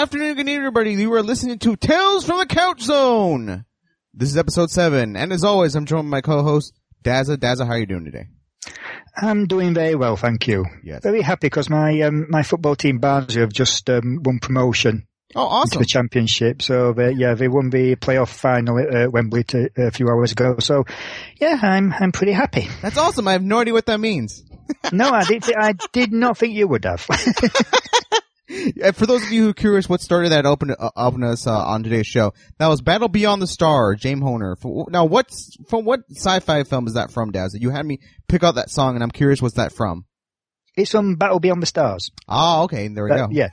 afternoon, good evening, everybody. You are listening to Tales from the Couch Zone. This is episode 7, and as always, I'm joined by my co-host, Dazza. Dazza, how are you doing today? I'm doing very well, thank you. Yes. Very happy because my football team, Barnsley, have just won promotion. Oh, awesome. Into the championship. So, they won the playoff final at Wembley a few hours ago. So, yeah, I'm pretty happy. That's awesome. I have no idea what that means. No, I did not think you would have. For those of you who are curious what started that open us on today's show, that was Battle Beyond the Star, James Horner. Now, what sci-fi film is that from, Dazza? You had me pick out that song, and I'm curious what's that from. It's from Battle Beyond the Stars. Oh, okay. There we go. Yeah.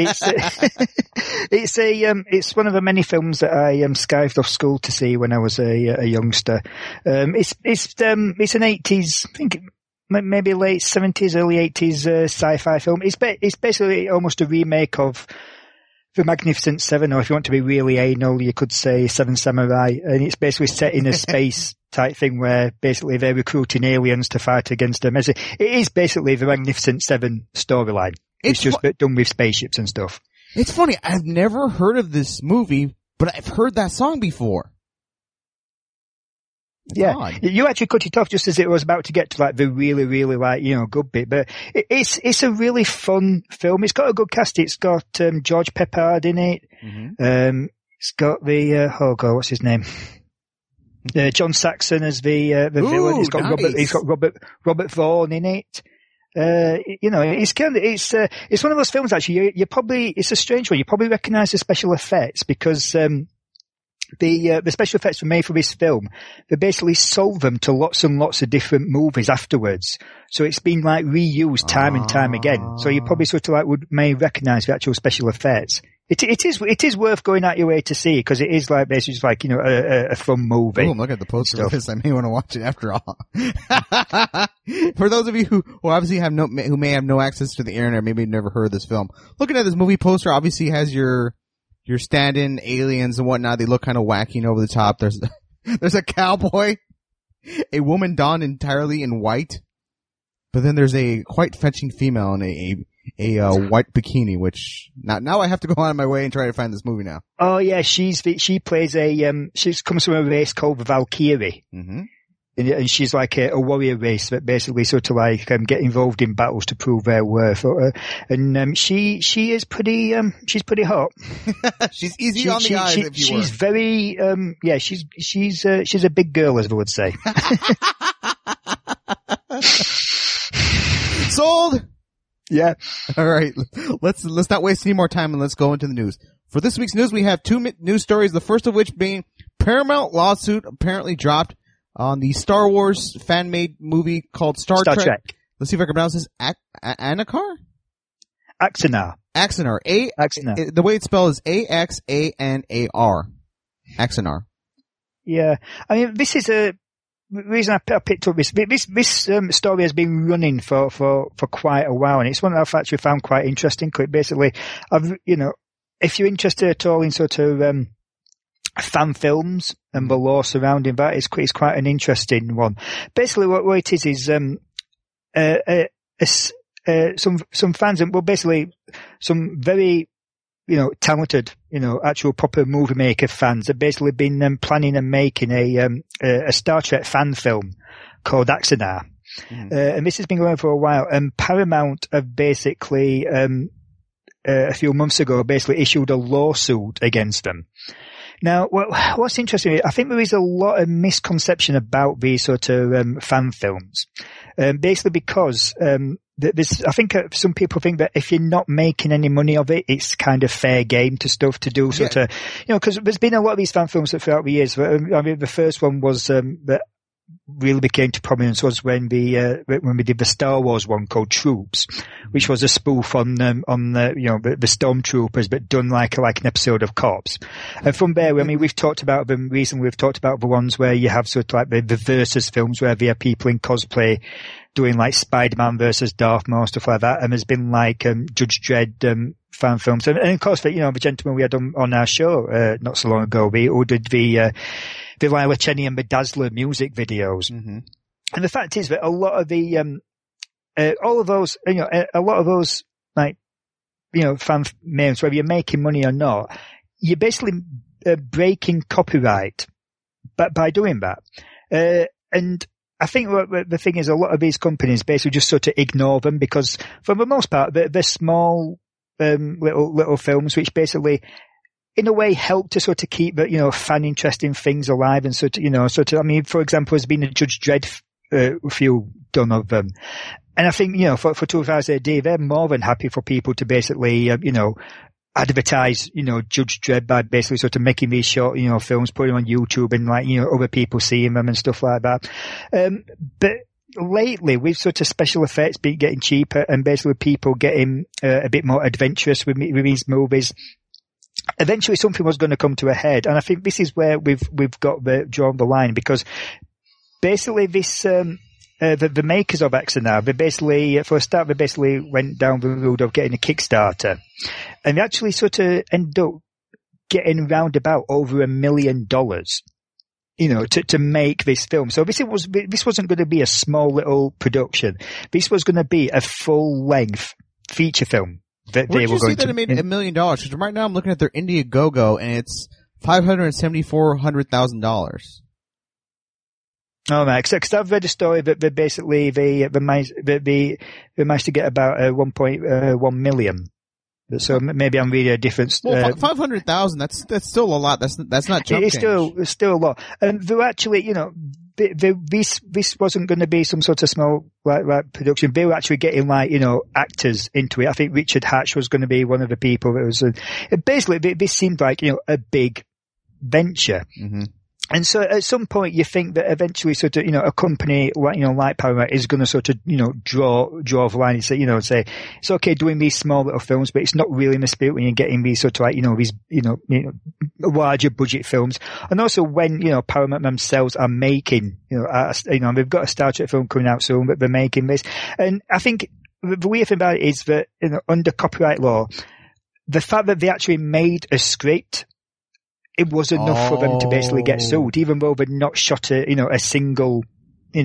It's one of the many films that I skived off school to see when I was a youngster. It's an 80s, I think maybe late 70s, early 80s sci-fi film. It's basically almost a remake of The Magnificent Seven, or if you want to be really anal, you could say Seven Samurai. And it's basically set in a space type thing where basically they're recruiting aliens to fight against them. It is basically the Magnificent Seven storyline. It's just done with spaceships and stuff. It's funny. I've never heard of this movie, but I've heard that song before. Yeah, you actually cut it off just as it was about to get to like the really, really good bit. But it's a really fun film. It's got a good cast. It's got George Peppard in it. Mm-hmm. It's got what's his name? John Saxon as the villain. It's got nice. Robert Vaughn in it. It's one of those films actually. It's a strange one. You probably recognise the special effects because the special effects were made for this film. They basically sold them to lots and lots of different movies afterwards. So it's been like reused time and time again. So you probably sort of may recognise the actual special effects. It is worth going out your way to see because it is like basically just like, a fun movie. Oh, look at the poster of this. I may want to watch it after all. For those of you who obviously who may have no access to the internet, maybe never heard of this film. Looking at this movie poster, obviously has your stand-in aliens and whatnot. They look kind of wacky and over the top. There's a cowboy, a woman donned entirely in white, but then there's a quite fetching female in a white bikini, which now I have to go on my way and try to find this movie now. Oh yeah, she plays she comes from a race called the Valkyrie. Mm-hmm. And she's like a warrior race that basically sort of like get involved in battles to prove their worth. She is pretty she's pretty hot. She's easy on the eyes, if you were. She's very she's a big girl, as they would say. Sold. Yeah. All right. Let's not waste any more time and let's go into the news. For this week's news, we have 2 news stories. The first of which being Paramount lawsuit apparently dropped on the Star Wars fan-made movie called Star Trek. Let's see if I can pronounce this. Axanar? Axanar. Axanar. Axanar. The way it's spelled is Axanar. Axanar. Yeah. I mean, this is the reason I picked up this story has been running for quite a while, and it's one that I've actually found quite interesting. Basically, if you're interested at all in sort of fan films and the law surrounding that, it's quite an interesting one. Basically, what it is some fans, and basically some very talented, actual proper movie maker fans have basically been planning and making a Star Trek fan film called Axanar. Mm-hmm. And this has been going for a while. And Paramount have basically, a few months ago, basically issued a lawsuit against them. Now, what's interesting, I think there is a lot of misconception about these sort of fan films. Basically because I think some people think that if you're not making any money of it, it's kind of fair game to stuff to do. Sort of, because there's been a lot of these fan films throughout the years. I mean, the first one was that really became to prominence was when we did the Star Wars one called Troops, which was a spoof on the stormtroopers, but done like an episode of Cops. And from there, I mean, we've talked about them recently. We've talked about the ones where you have sort of like the versus films where there are people in cosplay doing like Spider-Man versus Darth Maul, stuff like that. And there's been like Judge Dredd fan films, and of course, the gentleman we had on our show not so long ago, who did the Lila Cheney and Bedazzler music videos. Mm-hmm. And the fact is that a lot of the all of those, a lot of those like fan names, whether you're making money or not, you're basically breaking copyright by doing that. And I think the thing is, a lot of these companies basically just sort of ignore them because, for the most part, they're small, little films which basically, in a way, help to sort of keep fan interesting things alive and I mean, for example, there's been a Judge Dredd, a few done of them. And I think, for 2000 AD, they're more than happy for people to basically, advertise, Judge Dredd by basically sort of making these short, films, putting them on YouTube and other people seeing them and stuff like that. But lately with sort of special effects being getting cheaper and basically people getting a bit more adventurous with these movies, eventually something was going to come to a head. And I think this is where we've drawn the line, because basically this, the makers of Axanar, they basically, for a start, they basically went down the road of getting a Kickstarter. And they actually sort of ended up getting round about over $1 million, to make this film. So this wasn't going to be a small little production. This was going to be a full length feature film that Where they did were you see going that to. it made $1 million? Because right now I'm looking at their Indiegogo and it's $574,000. Oh, man, because I've read a story that they managed to get about 1.1 million. So maybe I'm reading a different. Well, 500,000. That's still a lot. That's not chump change. It's still a lot. And they actually, this wasn't going to be some sort of small like production. They were actually getting actors into it. I think Richard Hatch was going to be one of the people that was. Basically, this seemed like a big venture. Mm-hmm. And so at some point you think that eventually sort of, a company like Paramount is going to sort of, draw the line and say, say, it's okay doing these small little films, but it's not really in the spirit when you're getting these sort of these, larger budget films. And also when, Paramount themselves are making, they've got a Star Trek film coming out soon, but they're making this. And I think the weird thing about it is that, under copyright law, the fact that they actually made a script, it was enough for them to basically get sued, even though they'd not shot a single, scene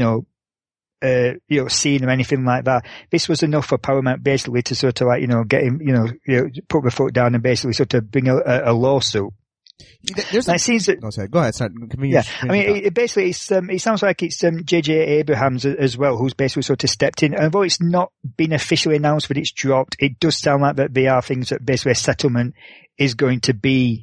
or anything like that. This was enough for Paramount basically to sort of get him, put the foot down and basically sort of bring a lawsuit. It seems that. Go ahead. Sorry. Yeah, I mean, it sounds like it's J.J. Abrams as well, who's basically sort of stepped in. And although it's not been officially announced that it's dropped, it does sound like that there are things that basically a settlement is going to be.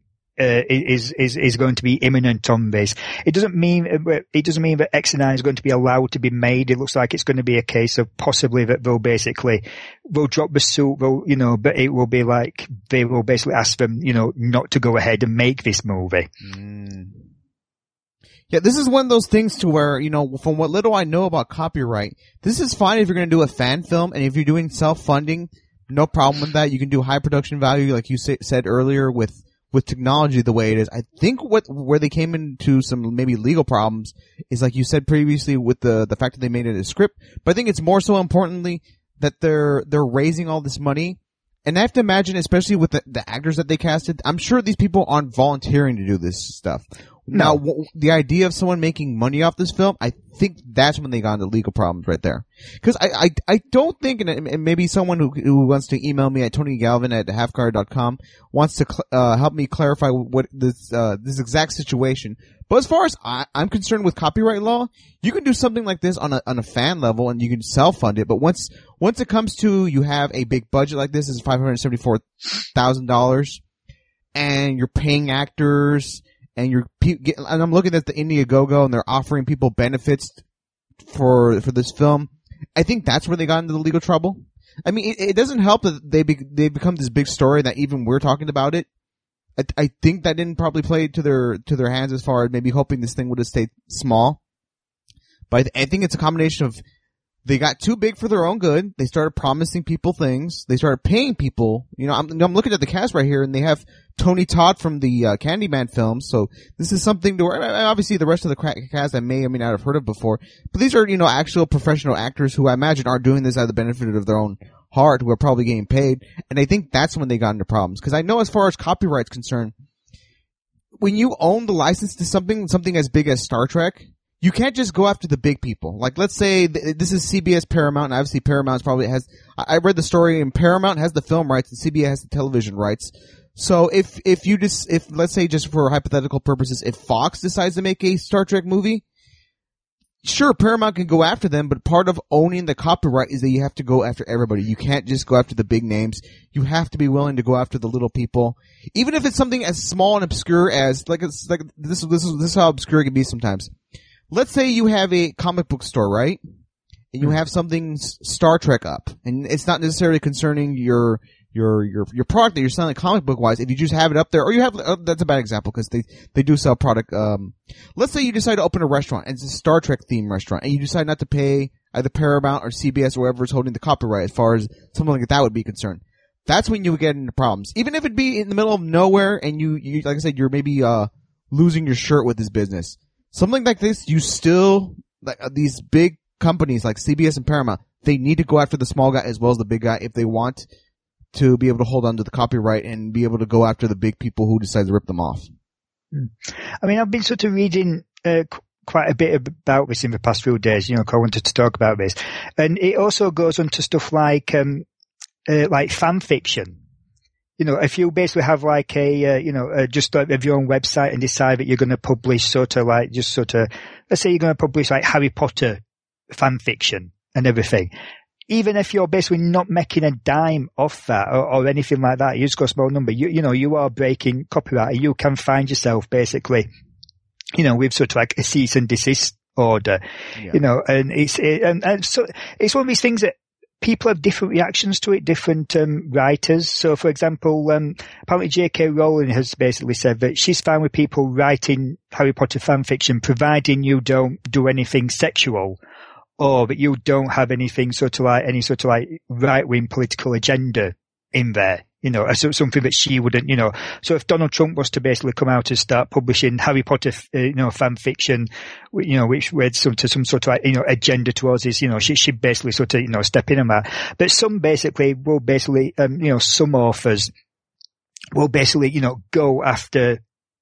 Is going to be imminent on this. It doesn't mean that X9 is going to be allowed to be made. It looks like it's going to be a case of possibly that they'll drop the suit, but it will be like they will basically ask them, not to go ahead and make this movie. Mm. Yeah, this is one of those things to where, from what little I know about copyright, this is fine if you're going to do a fan film, and if you're doing self-funding, no problem with that. You can do high production value, like you said earlier, with technology the way it is. I think where they came into some maybe legal problems is, like you said previously, with the fact that they made it a script. But I think it's more so importantly that they're raising all this money. And I have to imagine, especially with the actors that they casted, I'm sure these people aren't volunteering to do this stuff. No. Now, the idea of someone making money off this film, I think that's when they got into legal problems right there. Because I don't think, and maybe someone who wants to email me at TonyGalvin@halfguard.com wants to help me clarify what this exact situation. But as far as I'm concerned with copyright law, you can do something like this on a fan level and you can self-fund it. But once it comes to, you have a big budget like this, is $574,000, and you're paying actors, and I'm looking at the Indiegogo and they're offering people benefits for this film. I think that's where they got into the legal trouble. I mean, it doesn't help that they become this big story that even we're talking about it. I think that didn't probably play to their hands as far as maybe hoping this thing would have stayed small. But I think it's a combination of, they got too big for their own good. They started promising people things. They started paying people. I'm looking at the cast right here, and they have Tony Todd from the Candyman films. So this is something to where, obviously the rest of the cast I may or may not have heard of before. But these are, actual professional actors who I imagine are doing this out of the benefit of their own heart, who are probably getting paid. And I think that's when they got into problems. Because I know as far as copyright's concerned, when you own the license to something as big as Star Trek, you can't just go after the big people. Like, let's say this is CBS Paramount, and obviously Paramount probably has, I read the story, and Paramount has the film rights, and CBS has the television rights. So if let's say, just for hypothetical purposes, if Fox decides to make a Star Trek movie, sure, Paramount can go after them, but part of owning the copyright is that you have to go after everybody. You can't just go after the big names. You have to be willing to go after the little people. Even if it's something as small and obscure as, this is how obscure it can be sometimes. Let's say you have a comic book store, right? And you have something Star Trek up, and it's not necessarily concerning your product that you're selling comic book wise. If you just have it up there, or you have, that's a bad example because they do sell product. Let's say you decide to open a restaurant, and it's a Star Trek themed restaurant, and you decide not to pay either Paramount or CBS or whoever is holding the copyright as far as something like that would be concerned. That's when you would get into problems. Even if it be in the middle of nowhere, and you like I said, you're maybe losing your shirt with this business. Something like this, you still, like these big companies like CBS and Paramount, they need to go after the small guy as well as the big guy if they want to be able to hold on to the copyright and be able to go after the big people who decide to rip them off. I mean, I've been sort of reading quite a bit about this in the past few days, 'cause I wanted to talk about this. And it also goes on to stuff like fan fiction. If you basically have like just have your own website and decide that you're going to publish let's say you're going to publish like Harry Potter fan fiction and everything. Even if you're basically not making a dime off that or anything like that, you just got a small number, you are breaking copyright, and you can find yourself basically, with sort of like a cease and desist order, and so it's one of these things that people have different reactions to it, different writers. So, for example, apparently J.K. Rowling has basically said that she's fine with people writing Harry Potter fan fiction, providing you don't do anything sexual, or that you don't have anything any sort of right-wing political agenda in there. Something that she wouldn't, So if Donald Trump was to basically come out and start publishing Harry Potter, fan fiction, which led to some sort of, agenda towards this, she'd basically sort of, step in on that. But some basically will basically, some authors will basically, go after,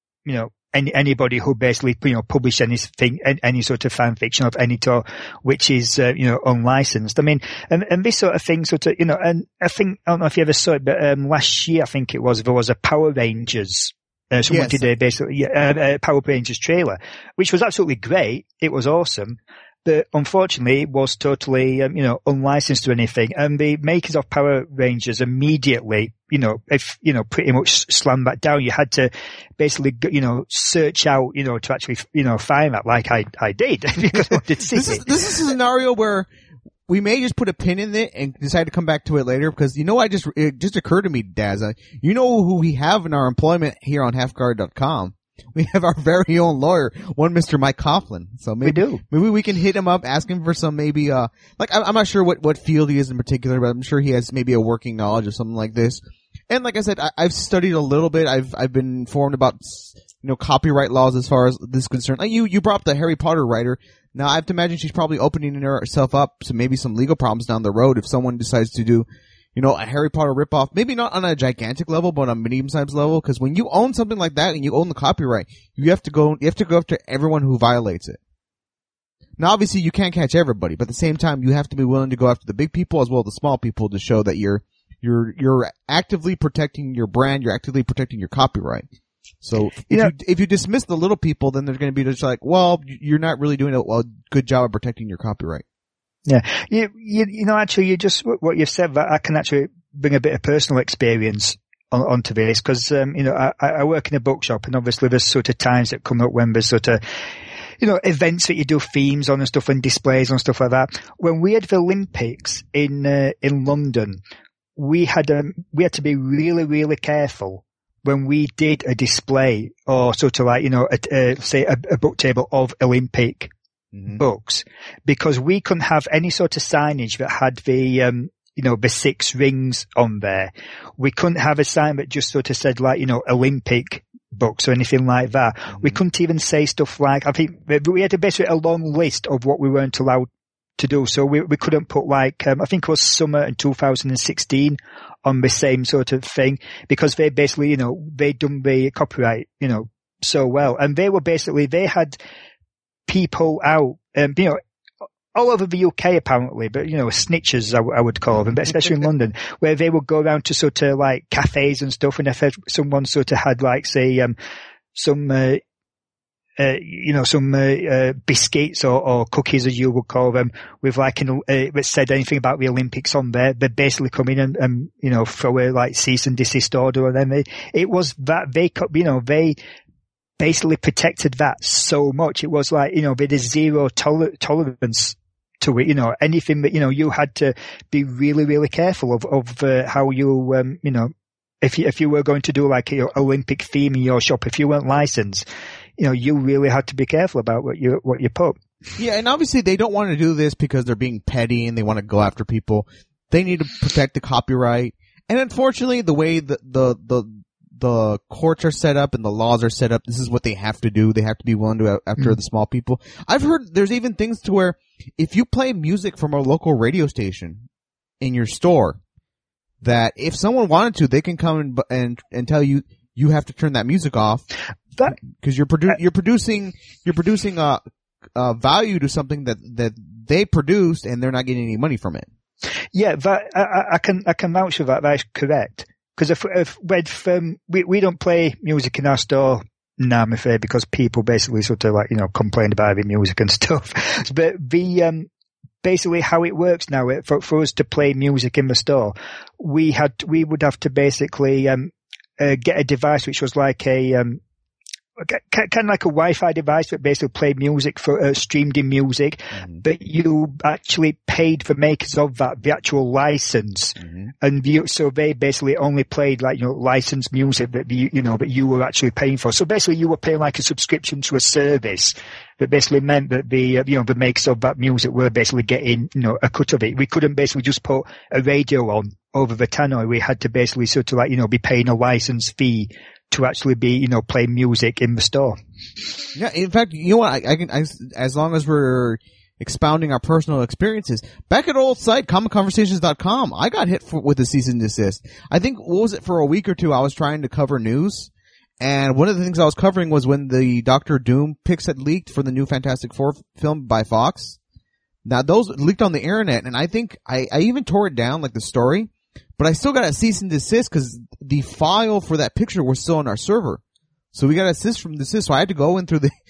anybody who basically, publish anything, any sort of fan fiction of any sort, which is, unlicensed. I mean, and this sort of thing sort of, and I don't know if you ever saw it, but, last year, I think it was, there was a Power Rangers, someone did a Power Rangers trailer, which was absolutely great. It was awesome. But unfortunately, it was totally, unlicensed or anything. And the makers of Power Rangers immediately, pretty much slammed that down. You had to basically, search out, to actually, find that, like I did, because I wanted to see it. This is a scenario where we may just put a pin in it and decide to come back to it later, because it just occurred to me, Daz, who we have in our employment here on halfguard.com. We have our very own lawyer, one Mr. Mike Coughlin. So maybe we can hit him up, ask him for some I'm not sure what field he is in particular, but I'm sure he has maybe a working knowledge of something like this. And like I said, I've studied a little bit. I've been informed about, copyright laws as far as this is concerned. Like you brought up the Harry Potter writer. Now I have to imagine she's probably opening herself up to maybe some legal problems down the road if someone decides to do, a Harry Potter ripoff, maybe not on a gigantic level, but on a medium-sized level, because when you own something like that and you own the copyright, you have to go after everyone who violates it. Now, obviously, you can't catch everybody, but at the same time, you have to be willing to go after the big people as well as the small people to show that you're actively protecting your brand, you're actively protecting your copyright. So, if you dismiss the little people, then they're going to be just like, well, you're not really doing a good job of protecting your copyright. Yeah. Actually, what you've said, that I can actually bring a bit of personal experience onto this, because, I work in a bookshop, and obviously there's sort of times that come up when there's sort of, events that you do themes on and stuff and displays and stuff like that. When we had the Olympics in London, we had to be really, really careful when we did a display or sort of like, say a book table of Olympic books, because we couldn't have any sort of signage that had the, the 6 rings on there. We couldn't have a sign that just sort of said like, Olympic books or anything like that. We couldn't even say stuff like, I think we had basically a long list of what we weren't allowed to do. So we couldn't put like, I think it was summer in 2016 on the same sort of thing, because they basically, they'd done the copyright, so well. And they had people out, all over the UK apparently, but snitchers I would call them, but especially in London, where they would go around to sort of like cafes and stuff, and if someone sort of had like say some biscuits or cookies as you would call them, with like that said anything about the Olympics on there, they'd basically come in and throw a like cease and desist order on them. It was that they basically protected that so much. It was like there is zero tolerance to it. Anything that you had to be really, really careful of how you if you were going to do like Olympic theme in your shop, if you weren't licensed, you really had to be careful about what you put. Yeah, and obviously they don't want to do this because they're being petty and they want to go after people. They need to protect the copyright. And unfortunately, the way the courts are set up and the laws are set up, this is what they have to do. They have to be willing to after the small people. I've heard there's even things to where if you play music from a local radio station in your store, that if someone wanted to, they can come and tell you have to turn that music off because you're producing value to something that they produced and they're not getting any money from it. Yeah, that I can vouch for that. That's correct. Because if we don't play music in our store now, I'm afraid, because people basically sort of like complain about the music and stuff. But basically how it works now, for us to play music in the store, we would have to basically get a device which was like kind of like a Wi-Fi device that basically played music for streamed in music, but you actually paid the makers of that the actual license, and so they basically only played like licensed music that that you were actually paying for. So basically, you were paying like a subscription to a service that basically meant that the the makers of that music were basically getting a cut of it. We couldn't basically just put a radio on over the tannoy. We had to basically sort of like be paying a license fee to actually be, playing music in the store. Yeah, in fact, what? I can, as long as we're expounding our personal experiences, back at old site, comicconversations.com, I got hit with a cease and desist. I think, what was it, for a week or two, I was trying to cover news, and one of the things I was covering was when the Doctor Doom pics had leaked for the new Fantastic Four film by Fox. Now, those leaked on the internet, and I think I even tore it down, like the story, but I still got a cease and desist because the file for that picture was still on our server. So we got a cease from desist. So I had to go in through the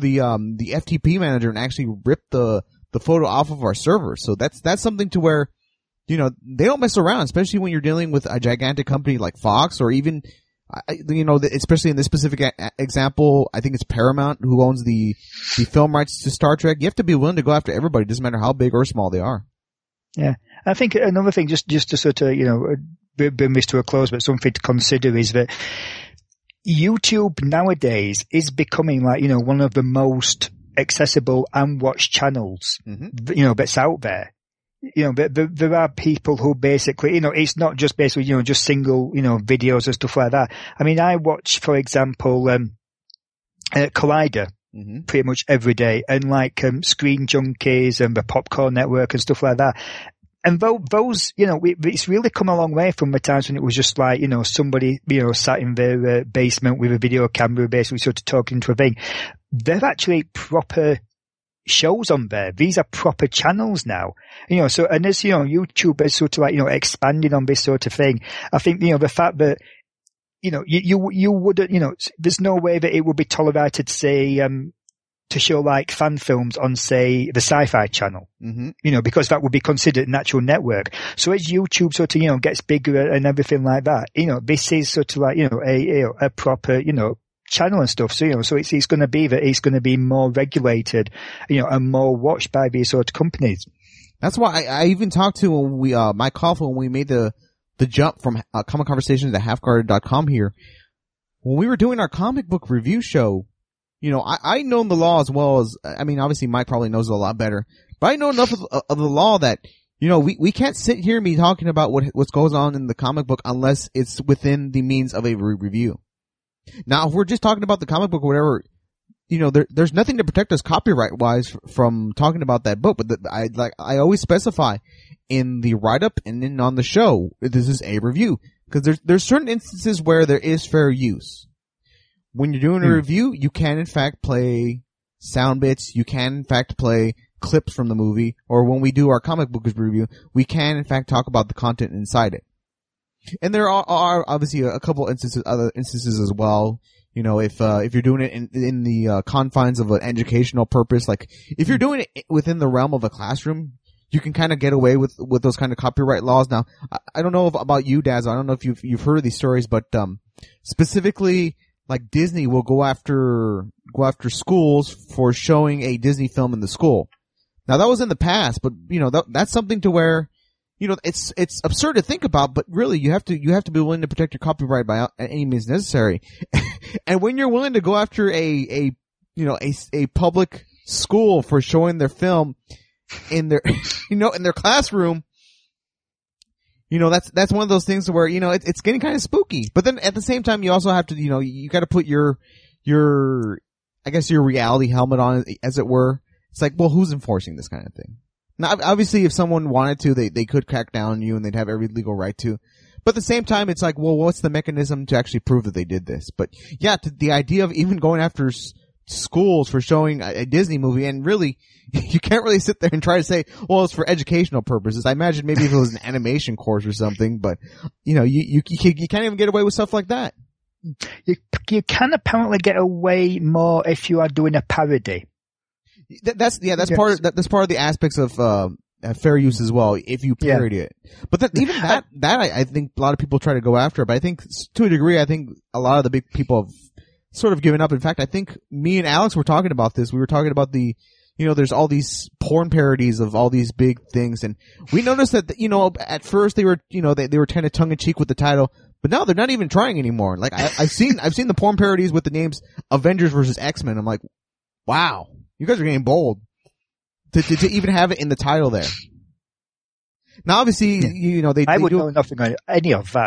FTP manager and actually rip the photo off of our server. So that's something to where, they don't mess around, especially when you're dealing with a gigantic company like Fox, or even, especially in this specific example, I think it's Paramount who owns the film rights to Star Trek. You have to be willing to go after everybody. It doesn't matter how big or small they are. Yeah. I think another thing, just to sort of, bring this to a close, but something to consider is that YouTube nowadays is becoming like, one of the most accessible and watched channels, that's out there. There are people who basically, it's not just basically, just single, videos and stuff like that. I mean, I watch, for example, Collider. Pretty much every day, and like Screen Junkies and the Popcorn Network and stuff like that. And those, it's really come a long way from the times when it was just like, somebody, sat in their basement with a video camera, basically sort of talking to a thing. They're actually proper shows on there. These are proper channels now. So, and as, YouTube is sort of like, expanding on this sort of thing. I think, the fact that, you wouldn't, there's no way that it would be tolerated, say, to show like fan films on, say, the Sci-Fi Channel, because that would be considered an actual network. So as YouTube sort of, gets bigger and everything like that, this is sort of like, a proper, channel and stuff. So, so it's going to be that it's going to be more regulated, and more watched by these sort of companies. That's why I even talked to when we, Mike Coughlin, when we made the jump from Comic Conversations to halfguarded.com here. When we were doing our comic book review show, I know the law as well as, I mean, obviously Mike probably knows it a lot better, but I know enough of the law that, we can't sit here and be talking about what goes on in the comic book unless it's within the means of a review. Now, if we're just talking about the comic book or whatever, there's nothing to protect us copyright-wise from talking about that book, but I always specify in the write-up and then on the show, this is a review. Because there's certain instances where there is fair use. When you're doing a review, you can in fact play sound bits. You can, in fact, play clips from the movie. Or when we do our comic book review, we can, in fact, talk about the content inside it. And there are obviously a couple other instances as well. You know, if you're doing it in the confines of an educational purpose, like if you're doing it within the realm of a classroom, you can kind of get away with those kind of copyright laws. Now, I don't know about you, Daz. I don't know if you've heard of these stories, but specifically, like Disney will go after schools for showing a Disney film in the school. Now, that was in the past, but you know that's something to where, you know, it's absurd to think about, but really you have to be willing to protect your copyright by any means necessary. And when you're willing to go after a public school for showing their film in their in their classroom, you know, that's one of those things where, you know, it's getting kind of spooky. But then at the same time, you also have to, you know, you got to put your I guess your reality helmet on, as it were. It's like, well, who's enforcing this kind of thing? Now, obviously, if someone wanted to, they could crack down on you and they'd have every legal right to. But at the same time, it's like, well, what's the mechanism to actually prove that they did this? But yeah, the idea of even going after schools for showing a Disney movie, and really, you can't really sit there and try to say, well, it's for educational purposes. I imagine maybe if it was an animation course or something, but you know, you can't even get away with stuff like that. You can apparently get away more if you are doing a parody. That's part of the aspects of fair use as well, if you parody it. But I think a lot of people try to go after. But I think to a degree, I think a lot of the big people have sort of given up. In fact, I think me and Alex were talking about this. We were talking about there's all these porn parodies of all these big things, and we noticed that, you know, at first they were, you know, they were kind of tongue in cheek with the title, but now they're not even trying anymore. Like I've seen the porn parodies with the names Avengers versus X-Men. I'm like, wow, you guys are getting bold to even have it in the title there. Now, obviously, you know, I would know nothing on any of that.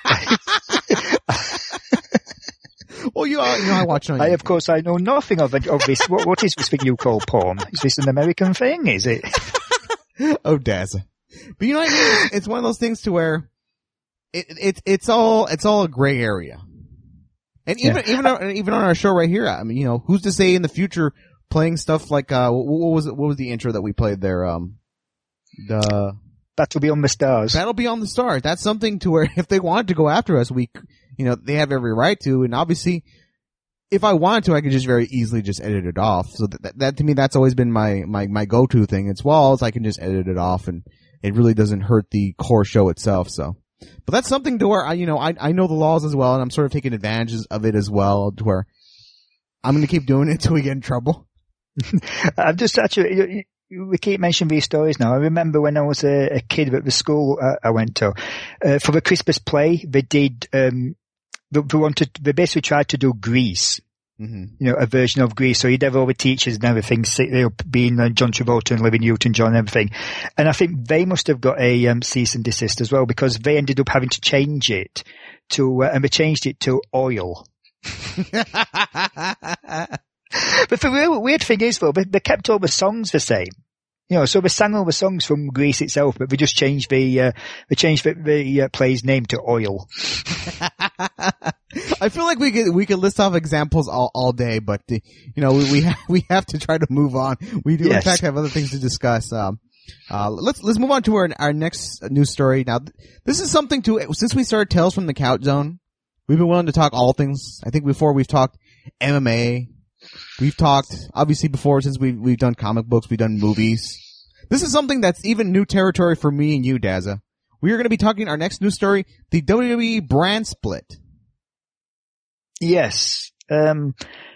Well, you know, I watch on. Of course, I know nothing of this. What is this thing you call porn? Is this an American thing? Is it? Oh, Daz. But you know what I mean? It's one of those things to where it's all a gray area. And even on our show right here, I mean, you know, who's to say in the future playing stuff like what was the intro that we played there? The Battle Beyond the Stars. Battle Beyond the Stars. That's something to where if they wanted to go after us, you know, they have every right to. And obviously, if I wanted to, I could just very easily just edit it off. So that to me, that's always been my go-to thing. It's walls, I can just edit it off, and it really doesn't hurt the core show itself. So, but that's something to where I know the laws as well, and I'm sort of taking advantages of it as well, to where I'm going to keep doing it until we get in trouble. I'm just actually, we keep mentioning these stories now. I remember when I was a kid at the school I went to, for the Christmas play, they did, they basically tried to do Grease. Mm-hmm. You know, a version of Grease. So you'd have all the teachers and everything, being John Travolta and Olivia Newton-John and everything. And I think they must have got a cease and desist as well, because they ended up having to change it and they changed it to oil. But the real weird thing is, though, they kept all the songs the same. You know, so they sang all the songs from Grease itself, but they just changed the play's name to Oil. I feel like we could list off examples all day, but you know, we have to try to move on. We do in fact have other things to discuss. Let's move on to our next news story. Now, this is something since we started Tales from the Couch Zone, we've been willing to talk all things. I think before we've talked MMA. We've talked, obviously before, since we've done comic books, we've done movies. This is something that's even new territory for me and you, Dazza. We are going to be talking our next news story, the WWE brand split. Yes. I mean,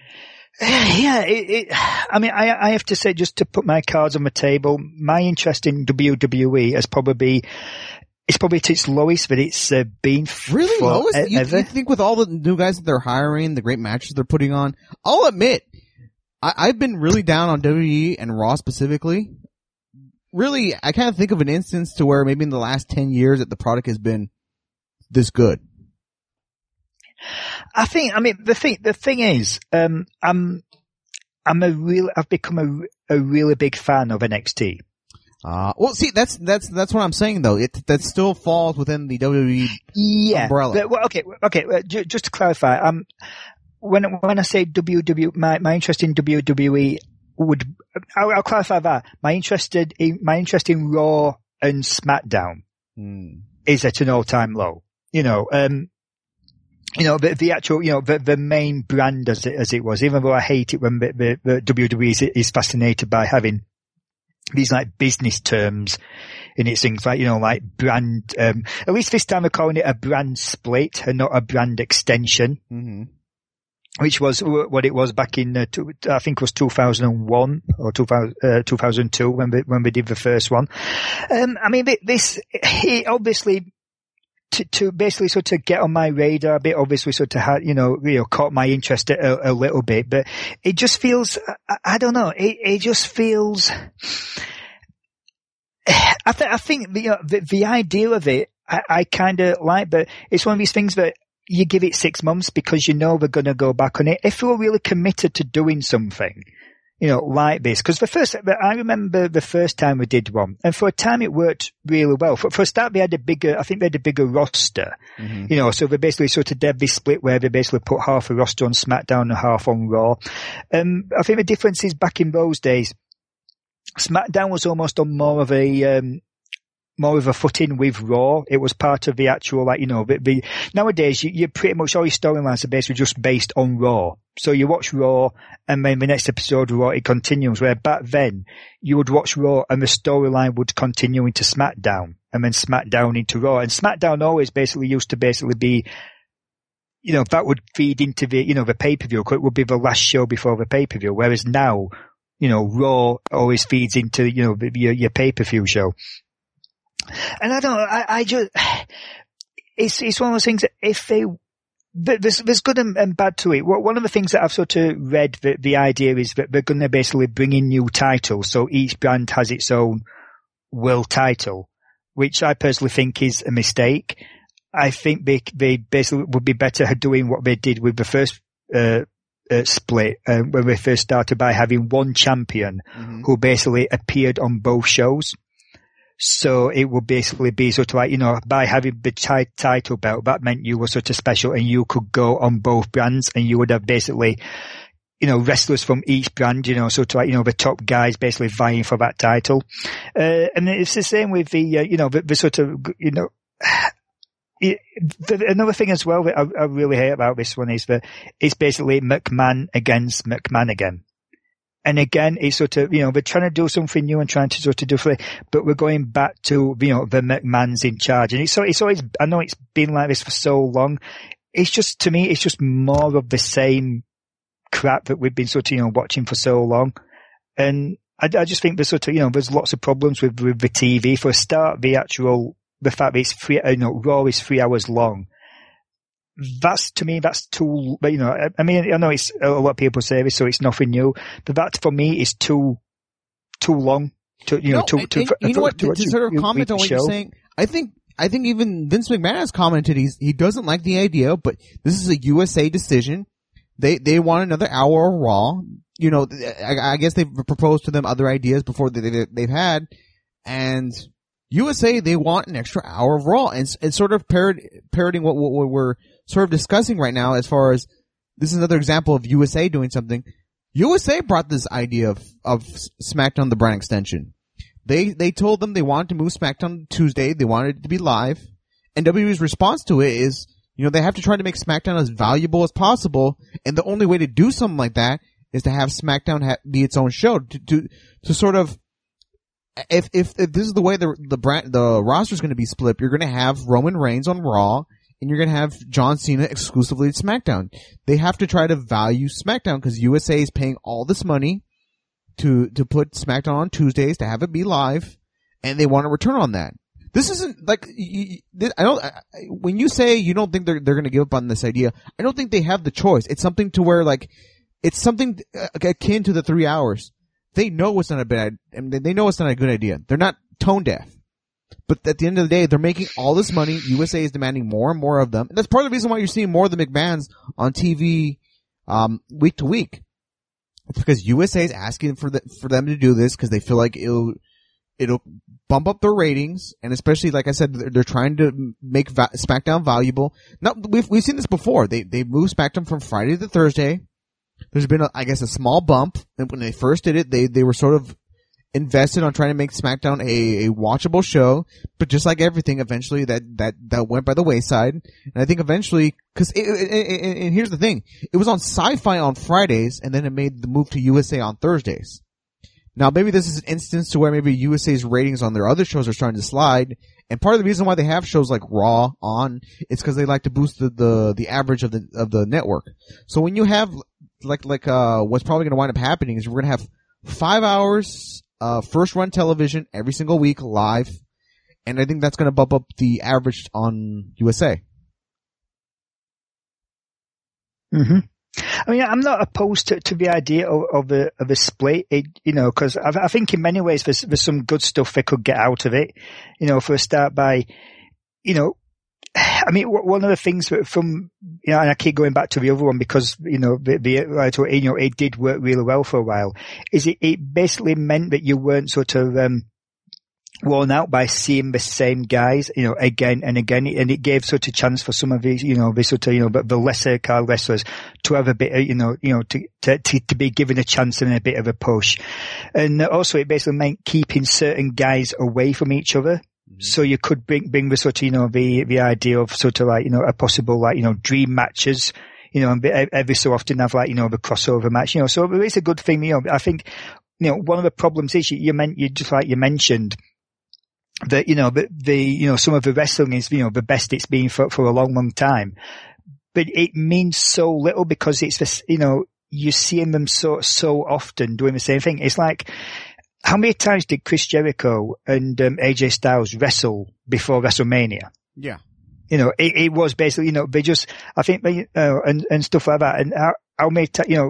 I have to say, just to put my cards on the table, my interest in WWE is probably at its lowest that it's been. Really lowest? Ever. You think with all the new guys that they're hiring, the great matches they're putting on, I'll admit, I've been really down on WWE and Raw specifically. Really, I can't think of an instance to where maybe in the last 10 years that the product has been this good. I mean, the thing is, I've become a really big fan of NXT. Well, see, that's what I'm saying though. That still falls within the WWE umbrella. Well, okay. Just to clarify, when I say WWE, my interest in WWE I'll clarify that. My interest in Raw and SmackDown is at an all-time low. The actual, the main brand as it was, even though I hate it when the WWE is fascinated by having these like business terms in its things like brand, at least this time they're calling it a brand split and not a brand extension. Mm-hmm. Which was what it was back in, I think it was 2001 or 2002 when we did the first one. It obviously, to basically sort of get on my radar a bit, obviously sort of had, caught my interest a little bit, but it just feels, I don't know, it just feels, I think the idea of it, I kind of like, but it's one of these things that, you give it 6 months because they're going to go back on it. If we're really committed to doing something, like this, because I remember the first time we did one, and for a time it worked really well. For a start, they had a bigger roster, mm-hmm. So they basically sort of did this split where they basically put half a roster on SmackDown and half on Raw. I think the difference is back in those days, SmackDown was almost on more of a footing with Raw. It was part of the actual, nowadays you pretty much all your storylines are basically just based on Raw. So you watch Raw and then the next episode of Raw, it continues, where back then you would watch Raw and the storyline would continue into SmackDown and then SmackDown into Raw. And SmackDown always basically used to be, that would feed into the pay-per-view. It would be the last show before the pay-per-view. Whereas now, Raw always feeds into, your pay-per-view show. And it's one of those things that there's good and bad to it. One of the things that I've sort of read, the idea is that they're going to basically bring in new titles. So each brand has its own world title, which I personally think is a mistake. I think they basically would be better at doing what they did with the first, split, when we first started by having one champion mm-hmm. who basically appeared on both shows. So it would basically be sort of like, by having the title belt, that meant you were sort of special and you could go on both brands and you would have basically, wrestlers from each brand, sort of like, the top guys basically vying for that title. And it's the same with the sort of, another thing as well that I really hate about this one is that it's basically McMahon against McMahon again. And again, it's sort of, they're trying to do something new and trying to sort of do something, but we're going back to, the McMahons in charge. And it's always, I know it's been like this for so long. It's just, to me, it's just more of the same crap that we've been sort of, watching for so long. And I just think there's sort of, there's lots of problems with the TV. For a start, the fact that it's Raw is 3 hours long. To me, that's too, I know it's a lot of people say this, so it's nothing new, but that for me is too long to sort of comment on what you're saying. I think even Vince McMahon has commented he doesn't like the idea, but this is a USA decision. They want another hour of Raw. I guess they've proposed to them other ideas before they've had, and USA, they want an extra hour of Raw, and sort of parroting what we're sort of discussing right now as far as this is another example of USA doing something. USA brought this idea of SmackDown the brand extension. They told them they wanted to move SmackDown to Tuesday. They wanted it to be live. And WWE's response to it is, they have to try to make SmackDown as valuable as possible. And the only way to do something like that is to have SmackDown be its own show to sort of, if this is the way the roster is going to be split, you're going to have Roman Reigns on Raw, and you're going to have John Cena exclusively at SmackDown. They have to try to value SmackDown because USA is paying all this money to put SmackDown on Tuesdays to have it be live, and they want a return on that. This isn't like when you say you don't think they're going to give up on this idea, I don't think they have the choice. It's something to where it's something akin to the 3 hours. They know it's not a bad, they know it's not a good idea. They're not tone deaf. But at the end of the day, they're making all this money. USA is demanding more and more of them. And that's part of the reason why you're seeing more of the McMahons on TV, week to week. It's because USA is asking for them to do this because they feel like it'll bump up their ratings, and especially, like I said, they're trying to make SmackDown valuable. Now, we've seen this before. They moved SmackDown from Friday to Thursday. There's been, I guess, a small bump. And when they first did it, they were sort of invested on trying to make SmackDown a watchable show. But just like everything, eventually that went by the wayside. And I think eventually, and here's the thing, it was on Sci-Fi on Fridays, and then it made the move to USA on Thursdays. Now, maybe this is an instance to where maybe USA's ratings on their other shows are starting to slide, and part of the reason why they have shows like Raw on is because they like to boost the average of the network. So when you have like what's probably going to wind up happening is we're going to have 5 hours first run television every single week live, and I think that's going to bump up the average on USA. Mm-hmm. I mean, I'm not opposed to the idea of a split, because I think in many ways there's some good stuff they could get out of it. For a start by, I mean, one of the things from, and I keep going back to the other one because, it did work really well for a while, is it basically meant that you weren't sort of, worn out by seeing the same guys, again and again, and it gave such a chance for some of these, the lesser card wrestlers to have a bit, to be given a chance and a bit of a push. And also it basically meant keeping certain guys away from each other. Mm-hmm. So you could bring the sort of, the idea of sort of like, a possible like, dream matches, and every so often have like, the crossover match, so it's a good thing, I think, one of the problems is you mentioned, that, some of the wrestling is, the best it's been for a long, long time. But it means so little because it's this, you're seeing them so often doing the same thing. It's like, how many times did Chris Jericho and AJ Styles wrestle before WrestleMania? Yeah. It was basically, they just, I think they, and stuff like that. And how many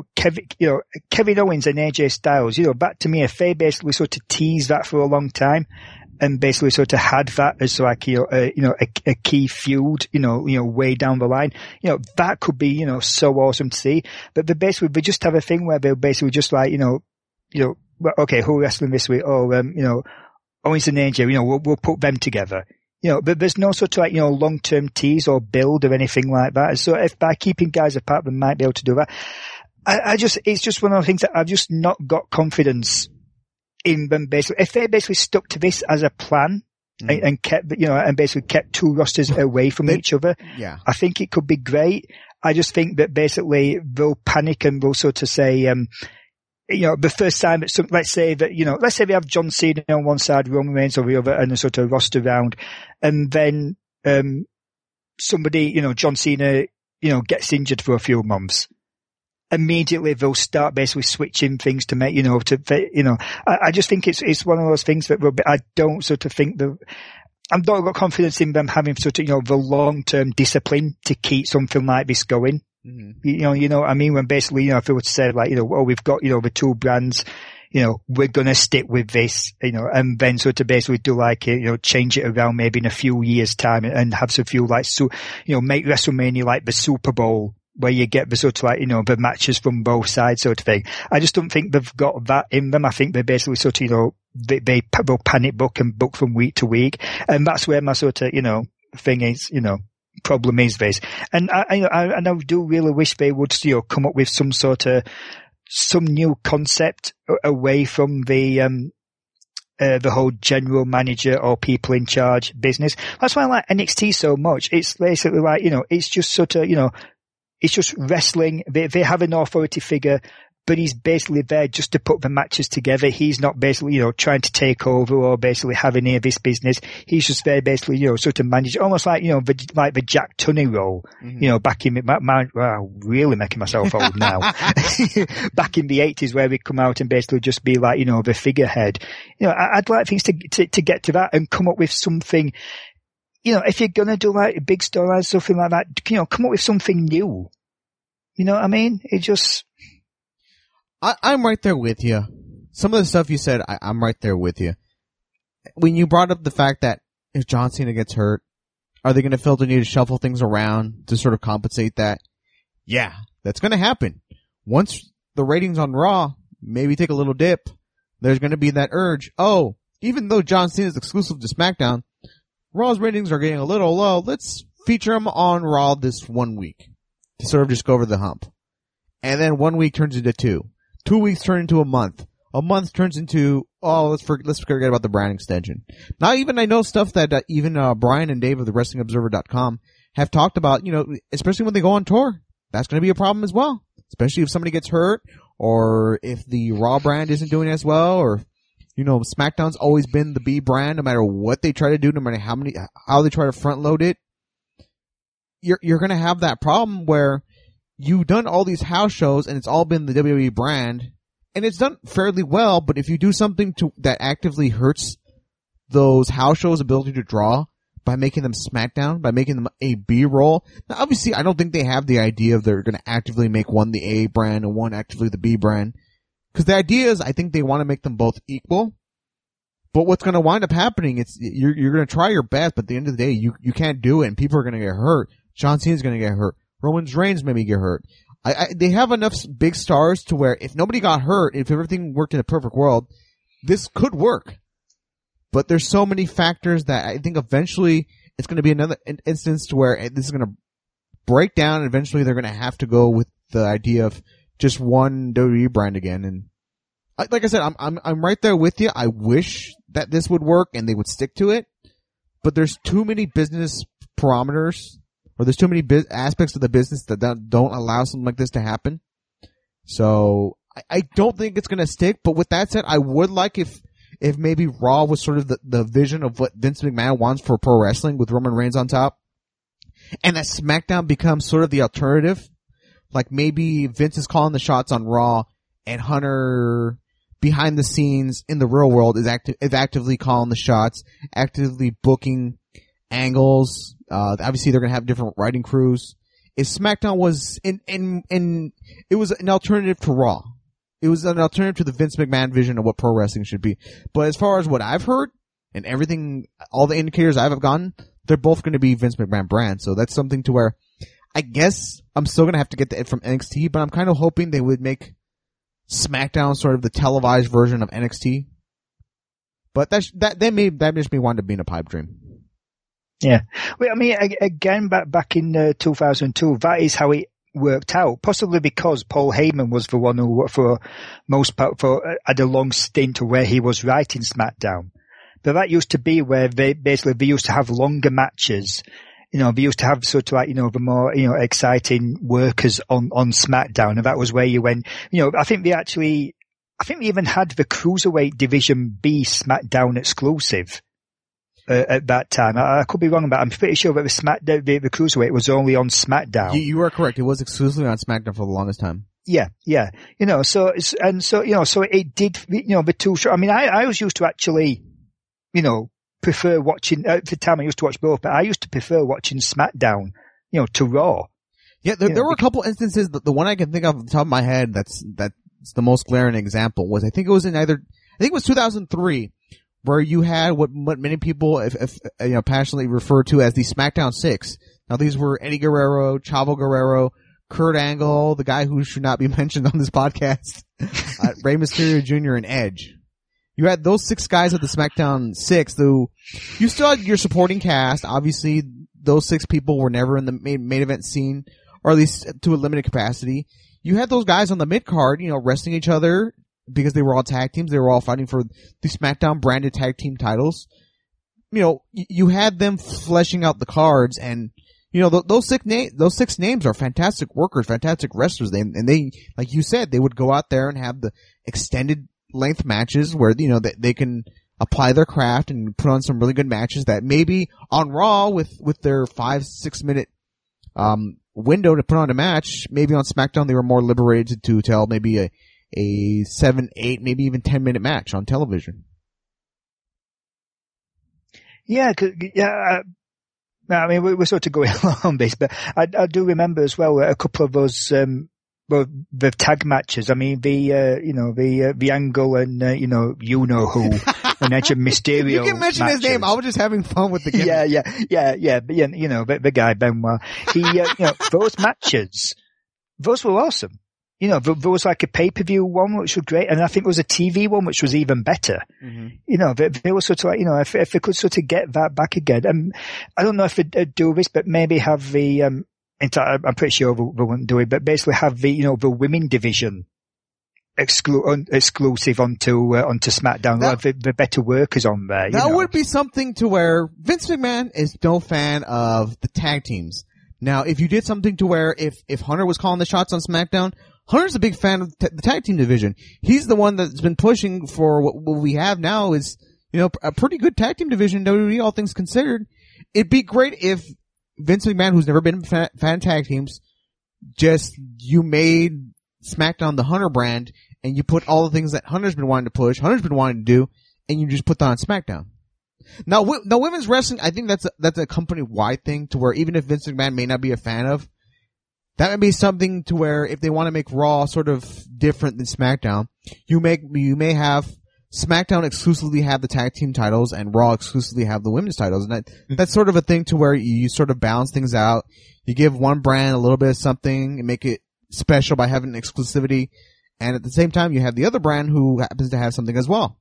Kevin Owens and AJ Styles, back to me, if they basically sort of teased that for a long time, and basically sort of had that as like, a key feud, way down the line, that could be, so awesome to see. But they just have a thing where they'll basically just like, okay, who are wrestling this week? Oh, Owens and AJ, we'll put them together. But there's no sort of like, long-term tease or build or anything like that. So if by keeping guys apart, they might be able to do that. It's just one of the things that I've just not got confidence in them basically. If they basically stuck to this as a plan and kept, and basically kept two rosters away from each other, yeah, I think it could be great. I just think that basically they'll panic and they'll sort of say, the first time that let's say we have John Cena on one side, Roman Reigns on the other, and a sort of roster round, and then, somebody, John Cena, gets injured for a few months. Immediately they'll start basically switching things to make, I just think it's one of those things that I don't sort of think that, I've not got confidence in them having sort of, the long-term discipline to keep something like this going. Mm-hmm. You know what I mean? When basically, if it were to say like, we've got, the two brands, we're gonna stick with this, and then sort of basically do like, change it around maybe in a few years time and have some few like, make WrestleMania like the Super Bowl, where you get the sort of like, the matches from both sides sort of thing. I just don't think they've got that in them. I think they basically sort of, they'll panic book and book from week to week. And that's where my sort of, thing is, problem is this. And I do really wish they would, come up with some new concept away from the whole general manager or people in charge business. That's why I like NXT so much. It's basically like, it's just sort of, it's just wrestling. They have an authority figure, but he's basically there just to put the matches together. He's not basically, trying to take over or basically have any of this business. He's just there basically, sort of manage, almost like, like the Jack Tunney role, mm-hmm. Back in, really making myself old now. Back in the 80s where we come out and basically just be like, the figurehead. I'd like things to get to that and come up with something. If you're gonna do like a big storyline, something like that, come up with something new. You know what I mean? It just... I'm right there with you. Some of the stuff you said, I'm right there with you. When you brought up the fact that if John Cena gets hurt, are they gonna feel the need to shuffle things around to sort of compensate that? Yeah, that's gonna happen. Once the ratings on Raw maybe take a little dip, there's gonna be that urge, even though John Cena is exclusive to SmackDown, Raw's ratings are getting a little low. Let's feature him on Raw this 1 week to sort of just go over the hump. And then 1 week turns into 2. 2 weeks turn into a month. A month turns into, let's forget about the brand extension. Now even I know stuff that even Brian and Dave of the WrestlingObserver.com have talked about, especially when they go on tour. That's going to be a problem as well. Especially if somebody gets hurt, or if the Raw brand isn't doing as well, or, SmackDown's always been the B brand no matter what they try to do, no matter how they try to front load it. You're going to have that problem where you've done all these house shows and it's all been the WWE brand, and it's done fairly well, but if you do something that actively hurts those house shows' ability to draw by making them SmackDown, by making them a B role, now obviously I don't think they have the idea of they're going to actively make one the A brand and one actively the B brand. Because the idea is I think they want to make them both equal. But what's going to wind up happening, you're going to try your best, but at the end of the day, you can't do it, and people are going to get hurt. John Cena's going to get hurt. Roman Reigns maybe get hurt. They have enough big stars to where if nobody got hurt, if everything worked in a perfect world, this could work. But there's so many factors that I think eventually it's going to be another instance to where this is going to break down, and eventually they're going to have to go with the idea of just one WWE brand again. And like I said, I'm right there with you. I wish that this would work and they would stick to it, but there's too many business parameters, or there's too many aspects of the business that don't allow something like this to happen. So I don't think it's going to stick. But with that said, I would like if maybe Raw was sort of the vision of what Vince McMahon wants for pro wrestling with Roman Reigns on top, and that SmackDown becomes sort of the alternative. Like maybe Vince is calling the shots on Raw, and Hunter behind the scenes in the real world is actively calling the shots, actively booking angles. Obviously they're going to have different writing crews. If SmackDown was it was an alternative to Raw. It was an alternative to the Vince McMahon vision of what pro wrestling should be. But as far as what I've heard and everything, all the indicators I've gotten, they're both going to be Vince McMahon brands. So that's something to where I guess I'm still going to have to get the it from NXT, but I'm kind of hoping they would make SmackDown sort of the televised version of NXT. But that may just be wind up being a pipe dream. Yeah. Well, I mean, again, back in 2002, that is how it worked out. Possibly because Paul Heyman was the one who, for most part, had a long stint where he was writing SmackDown. But that used to be where they used to have longer matches. They used to have sort of like, the more, exciting workers on SmackDown. And that was where you went, I think they even had the Cruiserweight division be SmackDown exclusive. At that time. I could be wrong, but I'm pretty sure that the Cruiserweight was only on SmackDown. You are correct. It was exclusively on SmackDown for the longest time. Yeah. So it did, the two shows. I mean, I was used to actually, prefer watching, at the time I used to watch both, but I used to prefer watching SmackDown, to Raw. Yeah, there were a couple instances, the one I can think of off the top of my head that's the most glaring example was, I think it was 2003, where you had what many people passionately refer to as the SmackDown 6. Now these were Eddie Guerrero, Chavo Guerrero, Kurt Angle, the guy who should not be mentioned on this podcast, Rey Mysterio Jr. and Edge. You had those 6 guys at the SmackDown 6, though you still had your supporting cast. Obviously, those 6 people were never in the main event scene, or at least to a limited capacity. You had those guys on the mid-card, wrestling each other, because they were all tag teams. They were all fighting for the SmackDown branded tag team titles. You had them fleshing out the cards, and those 6 names are fantastic workers, fantastic wrestlers. And they, like you said, they would go out there and have the extended length matches where they can apply their craft and put on some really good matches that maybe on Raw with their 5-6 minute window to put on a match. Maybe on SmackDown they were more liberated to tell maybe a 7, 8, maybe even 10-minute match on television. Yeah, I mean, we're sort of going along on this, but I do remember as well a couple of those, the tag matches. I mean, the Angle and, who, and Edge and Mysterio. You can mention matches. His name. I was just having fun with the gimmick. Yeah. But, the guy, Benoit. Those matches, those were awesome. You know, there was like a pay-per-view one, which was great. And I think there was a TV one, which was even better. Mm-hmm. You know, they were sort of like, you know, if they could sort of get that back again. I don't know if they'd do this, but maybe have the, in fact, I'm pretty sure they wouldn't do it, but basically have the, you know, the women division exclusive onto SmackDown. That, have the better workers on there. That would be something to where Vince McMahon is no fan of the tag teams. Now, if you did something to where if Hunter was calling the shots on SmackDown, Hunter's a big fan of the tag team division. He's the one that's been pushing for what we have now is, you know, a pretty good tag team division, WWE, all things considered. It'd be great if Vince McMahon, who's never been a fan of tag teams, just, you made SmackDown the Hunter brand, and you put all the things that Hunter's been wanting to push, Hunter's been wanting to do, and you just put that on SmackDown. Now women's wrestling, I think that's a company-wide thing to where even if Vince McMahon may not be a fan of, that would be something to where if they want to make Raw sort of different than SmackDown, you may have SmackDown exclusively have the tag team titles and Raw exclusively have the women's titles. And that's sort of a thing to where you sort of balance things out. You give one brand a little bit of something and make it special by having exclusivity. And at the same time, you have the other brand who happens to have something as well.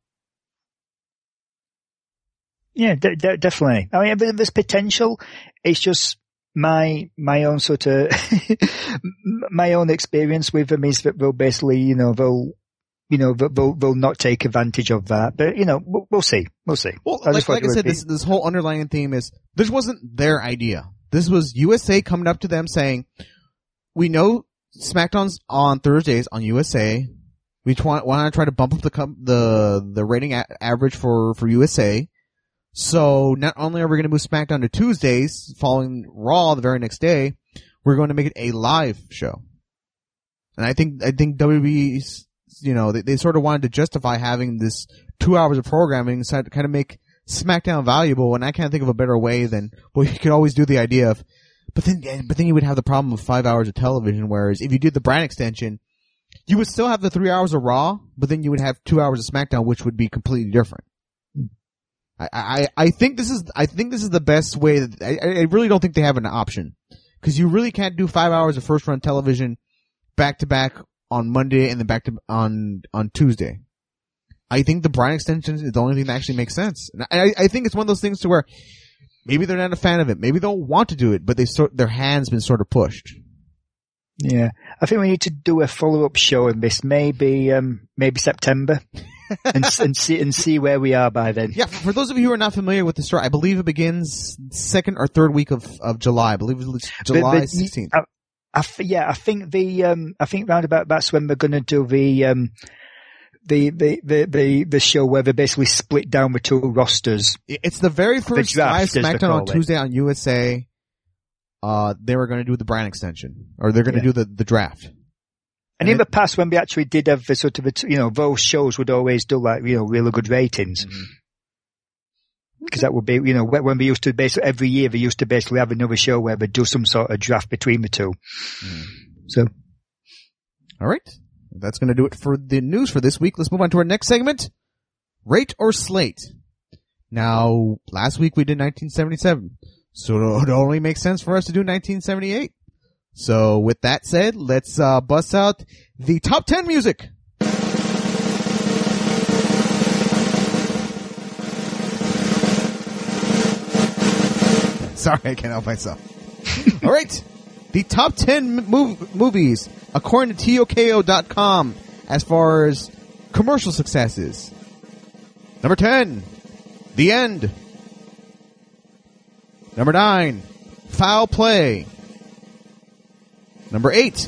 Yeah, definitely. I mean, there's potential. It's just my own sort of my own experience with them is that they'll basically, you know, they'll not take advantage of that. But you know, we'll see. Well, like I said, this whole underlying theme is this wasn't their idea. This was USA coming up to them saying, "We know SmackDown's on Thursdays on USA. We want to try to bump up the rating average for USA." So not only are we going to move SmackDown to Tuesdays following Raw the very next day, we're going to make it a live show. And I think WWE's, you know, they sort of wanted to justify having this 2 hours of programming to kind of make SmackDown valuable. And I can't think of a better way than, well, you could always do the idea of, but then you would have the problem of 5 hours of television. Whereas if you did the brand extension, you would still have the 3 hours of Raw, but then you would have 2 hours of SmackDown, which would be completely different. I think this is the best way that, I really don't think they have an option. Cause you really can't do 5 hours of first run television back to back on Monday and then back to, on Tuesday. I think the brand extension is the only thing that actually makes sense. And I think it's one of those things to where maybe they're not a fan of it. Maybe they'll want to do it, but their hand's been sort of pushed. Yeah. I think we need to do a follow-up show in this, maybe September. and see where we are by then. Yeah, for those of you who are not familiar with the story, I believe it begins second or third week of July. I believe it's July 16th. I think round about that's when they're going to do the show where they basically split down the two rosters. It's the very first live SmackDown on Tuesday on USA. They were going to do the brand extension, or they're going to do the draft. And in the past, when we actually did have the sort of, you know, those shows would always do like, you know, really good ratings. Because that would be, you know, when we used to basically, every year they used to basically have another show where they do some sort of draft between the two. So. All right. That's going to do it for the news for this week. Let's move on to our next segment. Rate or Slate. Now, last week we did 1977. So it only makes sense for us to do 1978. So with that said, let's bust out the top 10 music. Sorry, I can't help myself. All right. The top 10 movies according to TOKO.com as far as commercial successes. Number 10, The End. Number 9, Foul Play. Number 8,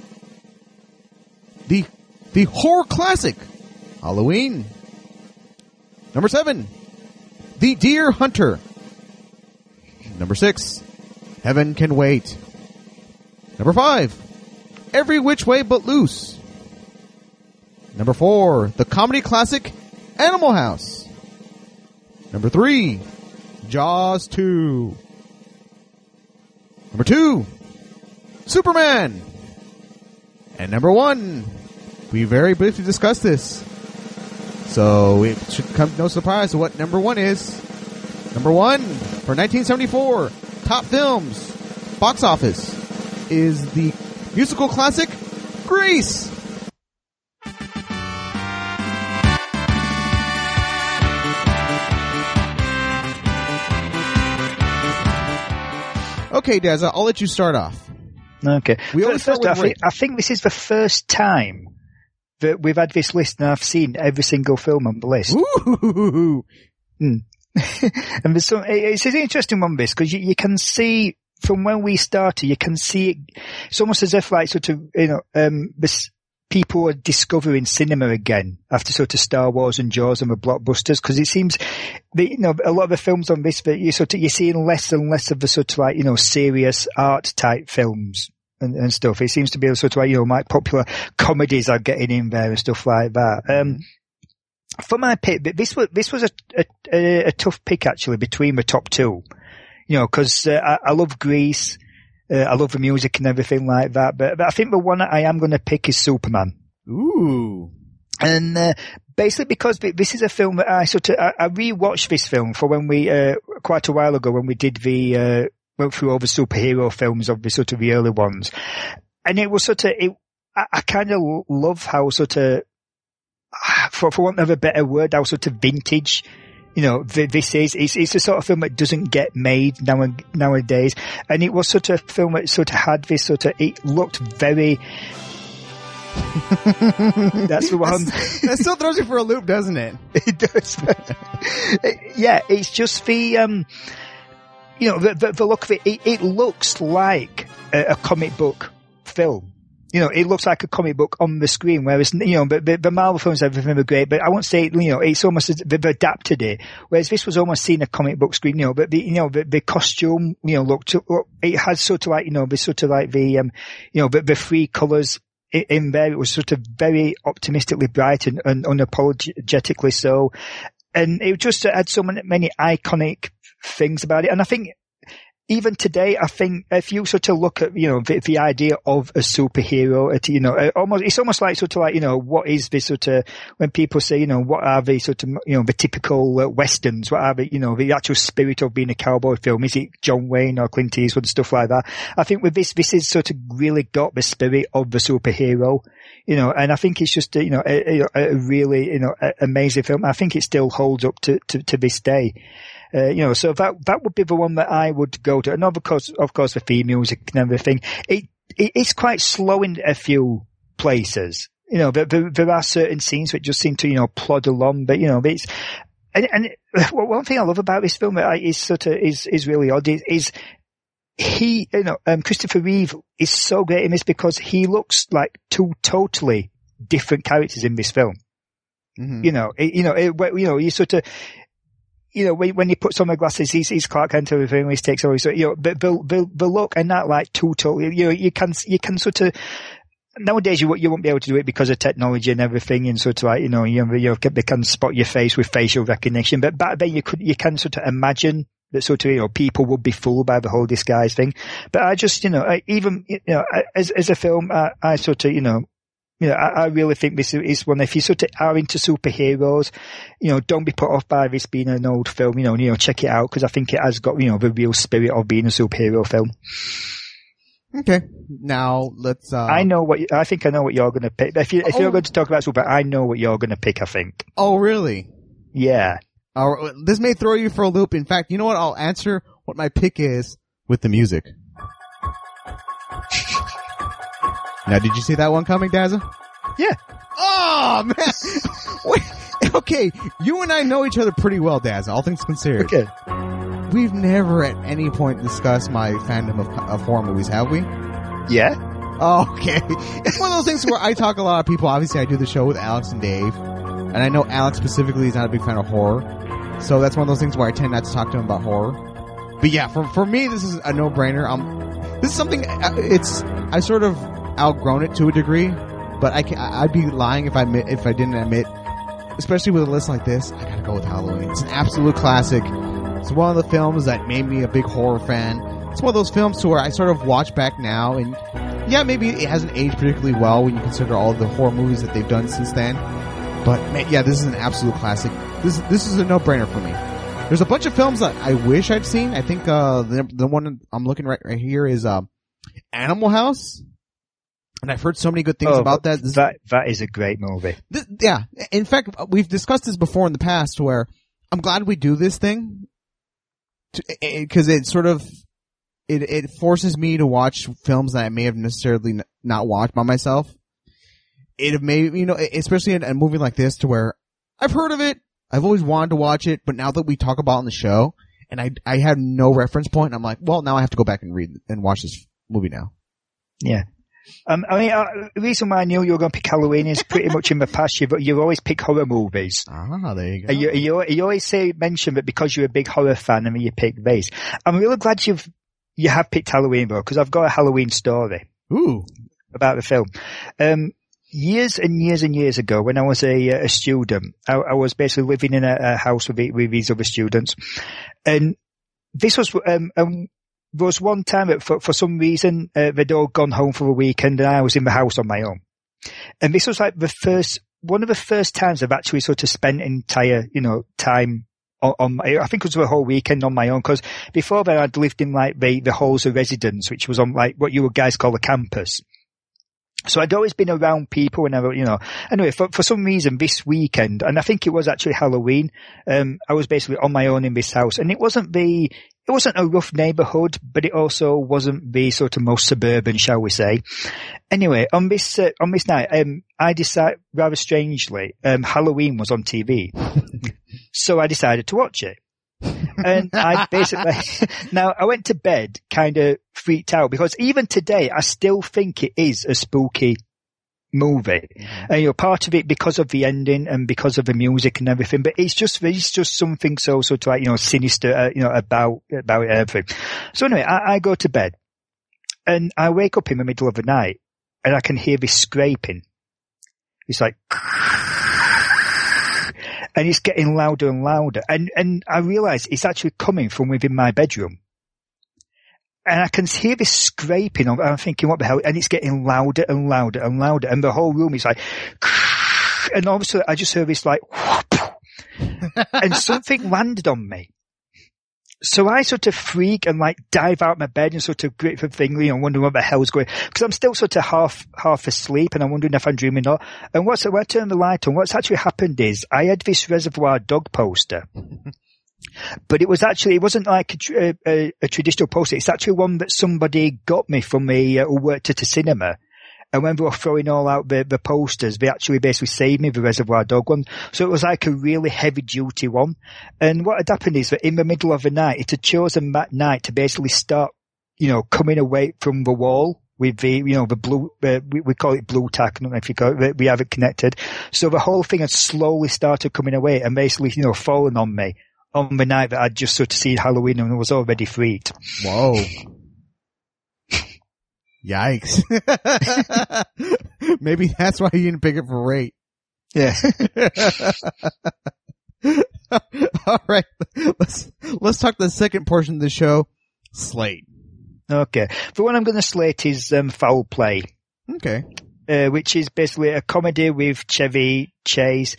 the horror classic, Halloween. Number 7, The Deer Hunter. Number 6, Heaven Can Wait. Number 5, Every Which Way But Loose. Number 4, the comedy classic, Animal House. Number 3, Jaws 2. Number 2, Superman. And number 1, we very briefly discussed this, so it should come no surprise to what number 1 is. Number 1 for 1974 top films box office is the musical classic Grease! Okay, Des, I'll let you start off. Okay. We always start with I think this is the first time that we've had this list and I've seen every single film on the list. Ooh. And there's it's an interesting one, this, because you can see from when we started, you can see it. It's almost as if like sort of, this people are discovering cinema again after sort of Star Wars and Jaws and the blockbusters, because it seems that, a lot of the films on this, that you're seeing less and less of the sort of like, serious art type films and stuff. It seems to be sort of like, like popular comedies are getting in there and stuff like that. For my pick, this was a tough pick actually between the top two, because I love Grease. I love the music and everything like that, but I think the one that I am going to pick is Superman. Ooh. And basically because this is a film that I rewatched this film for when we quite a while ago when we did went through all the superhero films of the sort of the early ones, and it was I kind of love how sort of, for want of a better word, how sort of vintage this is. It's a sort of film that doesn't get made nowadays. And it was sort of a film that sort of had this it looked very, that's the one. That still throws you for a loop, doesn't it? It does. Yeah, it's just the look of it. It looks like a comic book film. It looks like a comic book on the screen, whereas, the Marvel films, everything are great, but I won't say, it's almost as they've adapted it, whereas this was almost seen a comic book screen, but the costume, looked, it has sort of like, the sort of like the three colours in there. It was sort of very optimistically bright and unapologetically so. And it just had so many iconic things about it. And I think, even today, I think if you sort of look at, the idea of a superhero, it's almost like sort of like, what is this sort of, when people say, what are the sort of, the typical Westerns, what are the actual spirit of being a cowboy film? Is it John Wayne or Clint Eastwood and stuff like that? I think with this is sort of really got the spirit of the superhero, and I think it's just, a really, amazing film. I think it still holds up to this day. So that would be the one that I would go to. And of course, the theme music and everything. It's quite slow in a few places. There are certain scenes which just seem to, plod along, but, it's, and one thing I love about this film is really odd is he, Christopher Reeve is so great in this because he looks like two totally different characters in this film. Mm-hmm. You sort of, when he puts on the glasses, he's Clark Kent and everything. He takes over, but the look and that like two totally, you can sort of, nowadays you won't be able to do it because of technology and everything, and sort of like, they can spot your face with facial recognition. But back then you can sort of imagine that sort of, people would be fooled by the whole disguise thing. But I just, even, as a film, I sort of, I really think this is one, if you sort of are into superheroes, don't be put off by this being an old film, check it out, because I think it has got, the real spirit of being a superhero film. Okay. Now, let's, I think I know what you're going to pick. If you're going to talk about Superman, I know what you're going to pick, I think. Oh, really? Yeah. This may throw you for a loop. In fact, you know what? I'll answer what my pick is with the music. Now, did you see that one coming, Dazza? Yeah. Oh, man. Wait, okay, you and I know each other pretty well, Dazza, all things considered. Okay. We've never at any point discussed my fandom of horror movies, have we? Yeah. Okay. It's one of those things where I talk a lot of people. Obviously, I do the show with Alex and Dave, and I know Alex specifically is not a big fan of horror, so that's one of those things where I tend not to talk to him about horror. But yeah, for me, this is a no-brainer. This is something, I sort of outgrown it to a degree, but I'd be lying if I didn't admit, especially with a list like this, I gotta go with Halloween. It's an absolute classic. It's one of the films that made me a big horror fan. It's one of those films to where I sort of watch back now, and yeah, maybe it hasn't aged particularly well when you consider all of the horror movies that they've done since then. But man, yeah, this is an absolute classic. This is a no-brainer for me. There's a bunch of films that I wish I'd seen. I think the one I'm looking right here is Animal House. And I've heard so many good things about that. That is a great movie. Yeah. In fact, we've discussed this before in the past where I'm glad we do this thing because it sort of, it forces me to watch films that I may have necessarily not watched by myself. It may, especially in a movie like this to where I've heard of it. I've always wanted to watch it, but now that we talk about it on the show and I have no reference point, I'm like, well, now I have to go back and read and watch this movie now. Yeah. The reason why I knew you were going to pick Halloween is pretty much in the past. You always pick horror movies. Ah, there you go. You always mention that because you're a big horror fan, and you pick these. I'm really glad you have picked Halloween though, because I've got a Halloween story. Ooh. About the film. Years and years and years ago, when I was a student, I was basically living in a house with these other students, and this was there was one time that for some reason, they'd all gone home for the weekend and I was in the house on my own. And this was like one of the first times I've actually sort of spent entire, time on I think it was the whole weekend on my own, because before then I'd lived in like the halls of residence, which was on like what you guys call the campus. So I'd always been around people whenever, anyway, for some reason this weekend, and I think it was actually Halloween, I was basically on my own in this house, and it wasn't a rough neighborhood, but it also wasn't the sort of most suburban, shall we say. Anyway, on this night, I decided, rather strangely, Halloween was on TV. So I decided to watch it. And I basically, now I went to bed kind of freaked out because even today I still think it is a spooky movie. Mm-hmm. And part of it because of the ending and because of the music and everything, but it's just something so to like, sinister, about everything. So anyway, I go to bed and I wake up in the middle of the night and I can hear this scraping. It's like, and it's getting louder and louder. And I realize it's actually coming from within my bedroom. And I can hear this scraping. I'm thinking, what the hell? And it's getting louder and louder and louder. And the whole room is like, and all of a sudden I just heard this like, and something landed on me. So I sort of freak and like dive out of my bed and sort of grip the thing, wondering what the hell's going, because I'm still sort of half asleep and I'm wondering if I'm dreaming or not. And when I turned the light on, what's actually happened is I had this Reservoir Dog poster. But it wasn't like a traditional poster. It's actually one that somebody got me from who worked at a cinema. And when they were throwing all out the posters, they actually basically saved me the Reservoir Dog one. So it was like a really heavy duty one. And what had happened is that in the middle of the night, it had chosen that night to basically start, coming away from the wall with the blue, we call it blue tack. I don't know if you call it, we have it connected. So the whole thing had slowly started coming away and basically, falling on me on the night that I'd just sort of seen Halloween and I was already freaked. Whoa. Yikes. Maybe that's why you didn't pick it for rate. Yeah. All right. Let's talk the second portion of the show, Slate. Okay. The one I'm going to slate is Foul Play. Okay. Which is basically a comedy with Chevy Chase.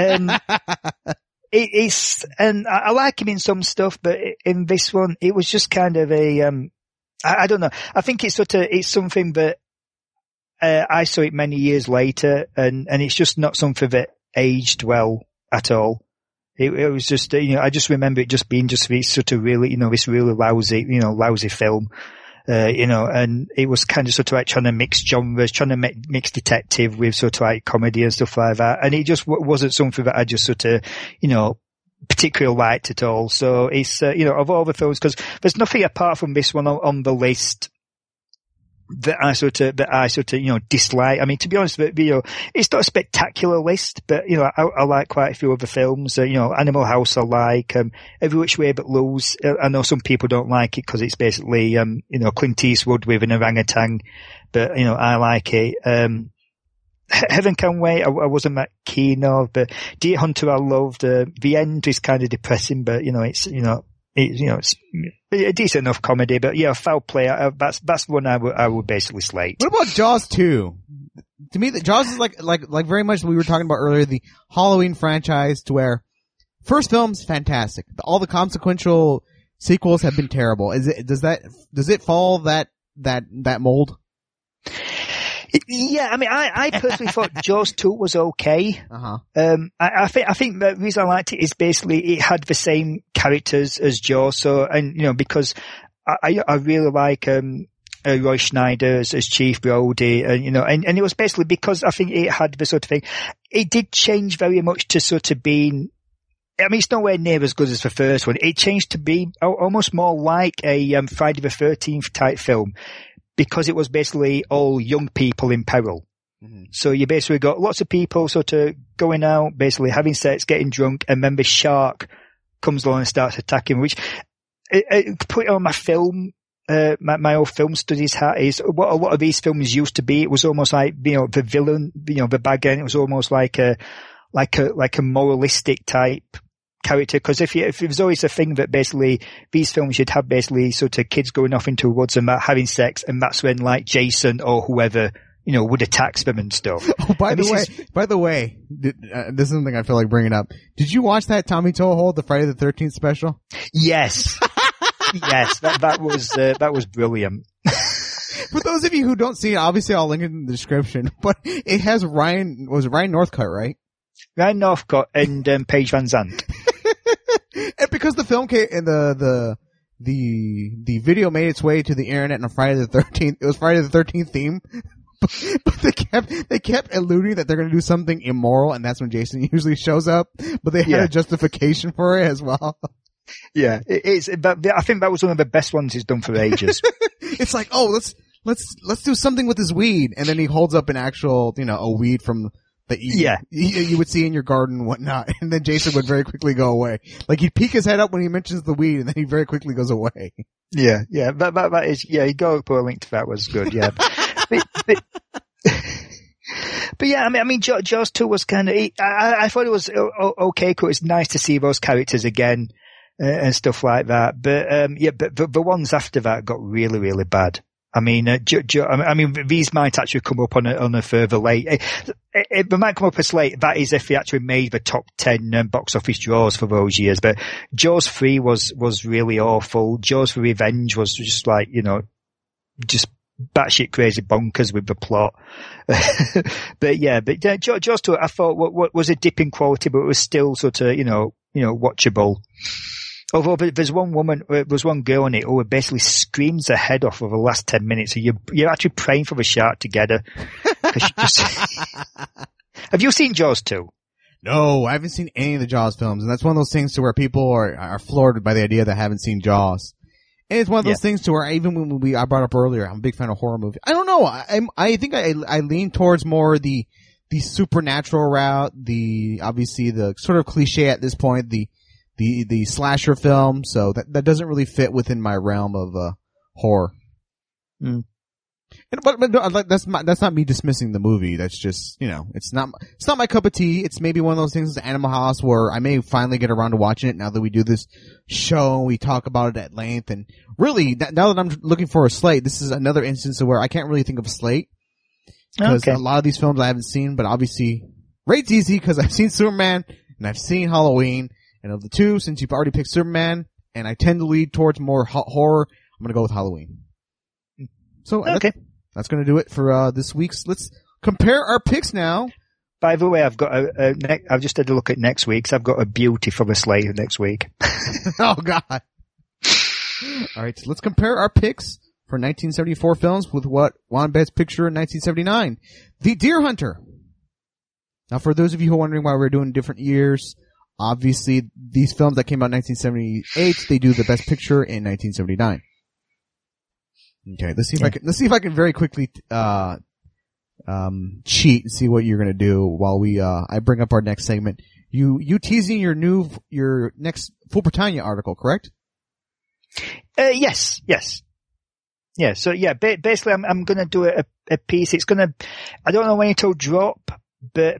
It's and I like him in some stuff, but in this one, it was just kind of I don't know. I think it's something that I saw it many years later, and it's just not something that aged well at all. It was just I just remember it just being sort of really this really lousy film. And it was kind of sort of like trying to mix genres, trying to mix detective with sort of like comedy and stuff like that. And it just wasn't something that I just sort of, particularly liked at all. So it's, of all the films, because there's nothing apart from this one on the list that I sort of, dislike. I mean, to be honest, it's not a spectacular list, but, I like quite a few other films. Animal House I like, Every Which Way But Loose. I know some people don't like it because it's basically, Clint Eastwood with an orangutan, but, I like it. Heaven Can Wait, I wasn't that keen of, but Deer Hunter I loved. The end is kind of depressing, but, it's a decent enough comedy, but Foul Play, that's one I would basically slate. What about Jaws 2? To me, Jaws is like very much what we were talking about earlier, the Halloween franchise, to where first film's fantastic. All the consequential sequels have been terrible. Does it follow that mold? Yeah, I mean, I personally thought Jaws 2 was okay. I think the reason I liked it is basically it had the same characters as Jaws. So, and because I really like Roy Schneider as Chief Brody, and it was basically because I think it had the sort of thing. It did change very much to sort of being. I mean, it's nowhere near as good as the first one. It changed to be almost more like a Friday the 13th type film because it was basically all young people in peril. Mm-hmm. So you basically got lots of people sort of going out, basically having sex, getting drunk, and then the shark comes along and starts attacking, which put it on my film. My old film studies hat is what a lot of these films used to be. It was almost like, the villain, the bad guy. It was almost like a moralistic type character. Because if it was always a thing that basically these films you'd have basically sort of kids going off into the woods and having sex, and that's when like Jason or whoever, would attack them and stuff. Oh, by the way, this is something I feel like bringing up. Did you watch that Tommy Toho, the Friday the 13th special? Yes. Yes, that was brilliant. For those of you who don't see it, obviously I'll link it in the description, but it has Ryan Northcutt, right? Ryan Northcutt and Paige Van Zandt. And because the film came and the video made its way to the internet on Friday the 13th, it was Friday the 13th theme. But they kept alluding that they're going to do something immoral, and that's when Jason usually shows up. But they had a justification for it as well. Yeah, it is. But I think that was one of the best ones he's done for ages. It's like, oh, let's do something with this weed, and then he holds up an actual, a weed from that you would see in your garden and whatnot, and then Jason would very quickly go away. Like he'd peek his head up when he mentions the weed, and then he very quickly goes away. Yeah, that is, he go up a link to that was good, yeah. But yeah, I mean, Jaws 2 was kind of, I thought it was okay, cool. It's nice to see those characters again, and stuff like that. But the ones after that got really, really bad. I mean, these might actually come up on a further late. They might come up as late. That is if they actually made the top 10 box office draws for those years. But Jaws 3 was really awful. Jaws for Revenge was just like, just batshit crazy bonkers with the plot. But Jaws 2, I thought was a dip in quality, but it was still sort of, watchable. Although there's one girl in it who basically screams her head off for the last 10 minutes. So you're actually praying for the shark to get her. Have you seen Jaws 2? No, I haven't seen any of the Jaws films. And that's one of those things to where people are floored by the idea that I haven't seen Jaws. And it's one of those things to where even when I brought up earlier, I'm a big fan of horror movies. I don't know. I think I lean towards more the supernatural route, obviously the sort of cliche at this point, the slasher film. So that doesn't really fit within my realm of, horror. Mm. But that's not me dismissing the movie. That's just, it's not my cup of tea. It's maybe one of those things as Animal House where I may finally get around to watching it now that we do this show. We talk about it at length, and really now that I'm looking for a slate, this is another instance of where I can't really think of a slate because a lot of these films I haven't seen, but obviously rate's easy because I've seen Superman and I've seen Halloween, and of the two, since you've already picked Superman and I tend to lead towards more horror, I'm going to go with Halloween. So that's going to do it for this week's. Let's compare our picks now. By the way, I've got I've just had a look at next week's. I've got a beauty for the slate next week. Oh God! All right, so let's compare our picks for 1974 films with what won Best Picture in 1979, The Deer Hunter. Now, for those of you who are wondering why we're doing different years, obviously these films that came out in 1978, they do the Best Picture in 1979. Okay, let's see if I can very quickly cheat and see what you're gonna do while I bring up our next segment. You teasing your next Full Britannia article, correct? Yes. Yeah, so basically I'm gonna do a piece. It's gonna, I don't know when it'll drop, but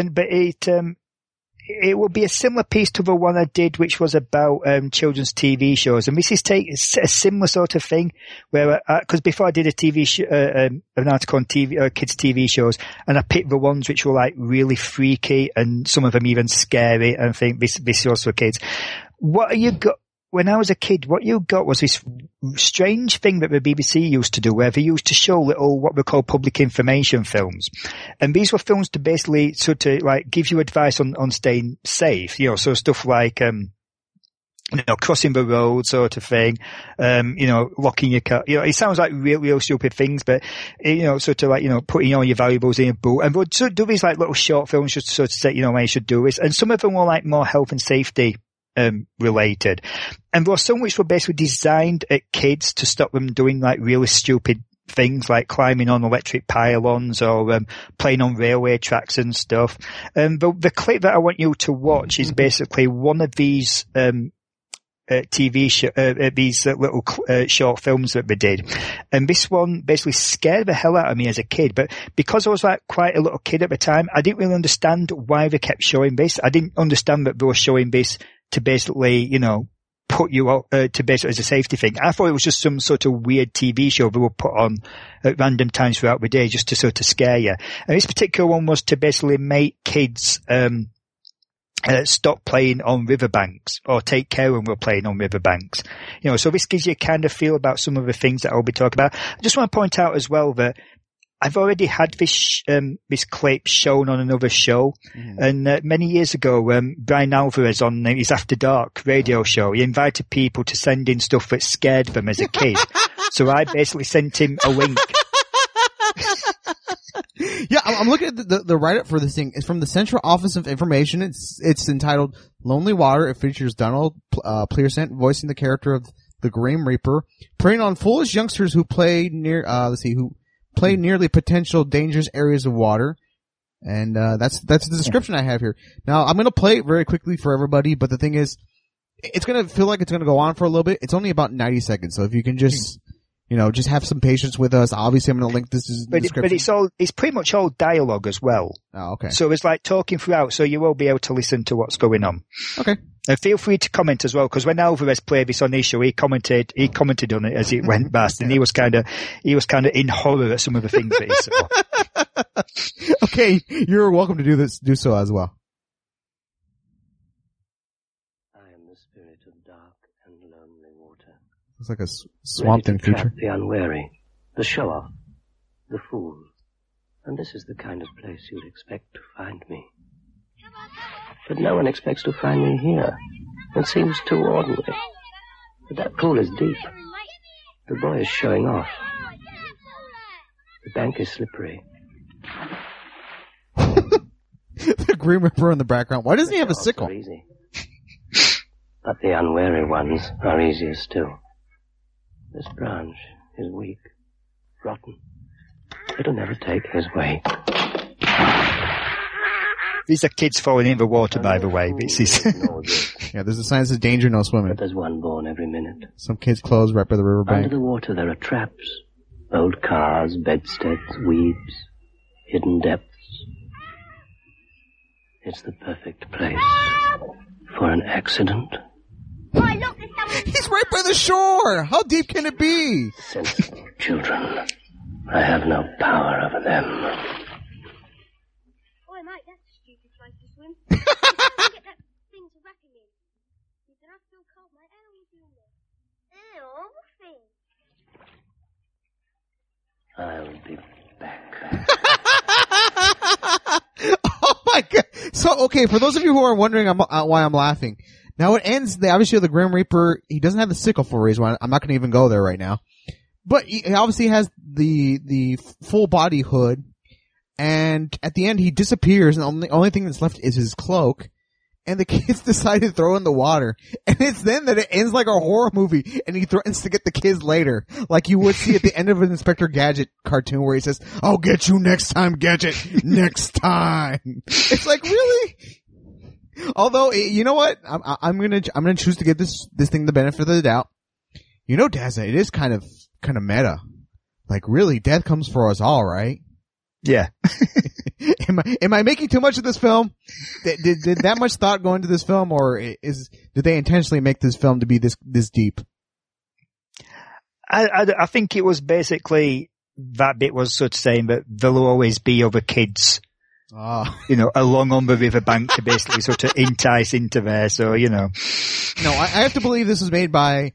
it will be a similar piece to the one I did, which was about children's TV shows. And this is a similar sort of thing, where because before I did a TV an article on kids TV shows, and I picked the ones which were like really freaky and some of them even scary, and I think this was for kids. What have you got? when I was a kid, what you got was this strange thing that the BBC used to do where they used to show little, what we call public information films. And these were films to basically sort of like give you advice on staying safe, you know, so stuff like, you know, crossing the road sort of thing, you know, locking your car. You know, it sounds like real stupid things, but, you know, sort of like, you know, putting all your valuables in your boot. And we'll sort of do these like little short films just to sort of say, you know, when you should do this. And some of them were like more health and safety, related. And there were some which were basically designed at kids to stop them doing like really stupid things like climbing on electric pylons or playing on railway tracks and stuff. The clip that I want you to watch is basically one of these TV show, these little short films that they did. And this one basically scared the hell out of me as a kid. But because I was like quite a little kid at the time, I didn't really understand why they kept showing this. I didn't understand that they were showing this to basically, you know, put you out, to basically as a safety thing. I thought it was just some sort of weird TV show they would put on at random times throughout the day just to sort of scare you. And this particular one was to basically make kids, stop playing on riverbanks or take care when we're playing on riverbanks. You know, so this gives you a kind of feel about some of the things that I'll be talking about. I just want to point out as well that I've already had this clip shown on another show. Mm-hmm. And many years ago, Brian Alvarez on his After Dark radio show, he invited people to send in stuff that scared them as a kid. So I basically sent him a link. Yeah, I'm looking at the write-up for this thing. It's from the Central Office of Information. It's entitled Lonely Water. It features Donald Pleasant voicing the character of the Grim Reaper, preying on foolish youngsters who play nearly potential dangerous areas of water. And that's the description I have here. Now, I'm gonna play it very quickly for everybody, but the thing is, it's gonna feel like it's gonna go on for a little bit. It's only about 90 seconds, so if you can just... You know, just have some patience with us. Obviously, I'm going to link this to the description. But it's pretty much all dialogue as well. Oh, okay. So it's like talking throughout, so you will be able to listen to what's going on. Okay. And feel free to comment as well, because when Alvarez played this on his show, he commented on it as it went past, and he was kind of in horror at some of the things that he saw. Okay, you're welcome to do so as well. It's like a Swamp Thing feature. The unwary, the show-off, the fool. And this is the kind of place you'd expect to find me. But no one expects to find me here. It seems too ordinary. But that pool is deep. The boy is showing off. The bank is slippery. The Grim Reaper in the background. Why doesn't he have a sickle? Easy. But the unwary ones are easier still. This branch is weak, rotten. It'll never take his way. These are kids falling in the water, by the way. Yeah, there's a sign that says danger, no swimming. But there's one born every minute. Some kids' clothes right by the riverbank. Under the water there are traps. Old cars, bedsteads, weeds, hidden depths. It's the perfect place for an accident. Boy, look, he's right by the shore! How deep can it be? Sensible children. I have no power over them. Boy, mate, that's a stupid place to swim. You can't get that thing to wrap him in. You said, I feel cold, mate. How long are you doing there? I'll be back. Oh my god. So, okay, for those of you who are wondering why I'm laughing, now it ends, obviously the Grim Reaper, he doesn't have the sickle for a reason. I'm not going to even go there right now. But he obviously has the full body hood, and at the end he disappears, and the only thing that's left is his cloak, and the kids decide to throw in the water. And it's then that it ends like a horror movie, and he threatens to get the kids later, like you would see at the end of an Inspector Gadget cartoon where he says, "I'll get you next time, Gadget, next time." It's like, really? Although, you know what? I'm gonna choose to give this thing the benefit of the doubt. You know, Dazza, it is kind of meta. Like, really, death comes for us all, right? Yeah. Am I making too much of this film? Did that much thought go into this film, or did they intentionally make this film to be this deep? I think it was basically that bit was sort of saying that there'll always be other kids along on the riverbank to basically sort of entice into there. So, No, I have to believe this was made by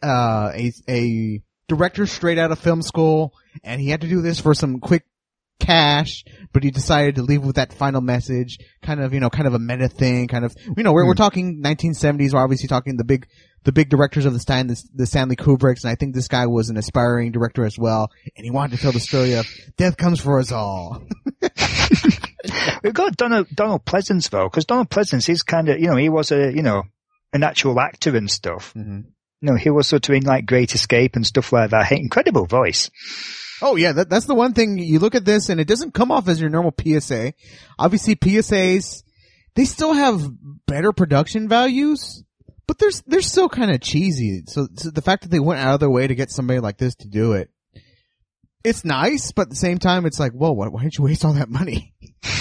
a director straight out of film school, and he had to do this for some quick cash, but he decided to leave with that final message, kind of a meta thing, we're talking 1970s, we're obviously talking the big directors of the time, the Stanley Kubricks, and I think this guy was an aspiring director as well, and he wanted to tell the story of death comes for us all. We've got Donald Pleasence though, because Donald Pleasence is kind of, he was an actual actor and stuff. Mm-hmm. He was sort of in like Great Escape and stuff like that. Incredible voice. Oh yeah, that's the one thing. You look at this and it doesn't come off as your normal PSA. Obviously PSAs, they still have better production values, but they're still kind of cheesy. So the fact that they went out of their way to get somebody like this to do it, it's nice, but at the same time it's like, whoa, why did you waste all that money?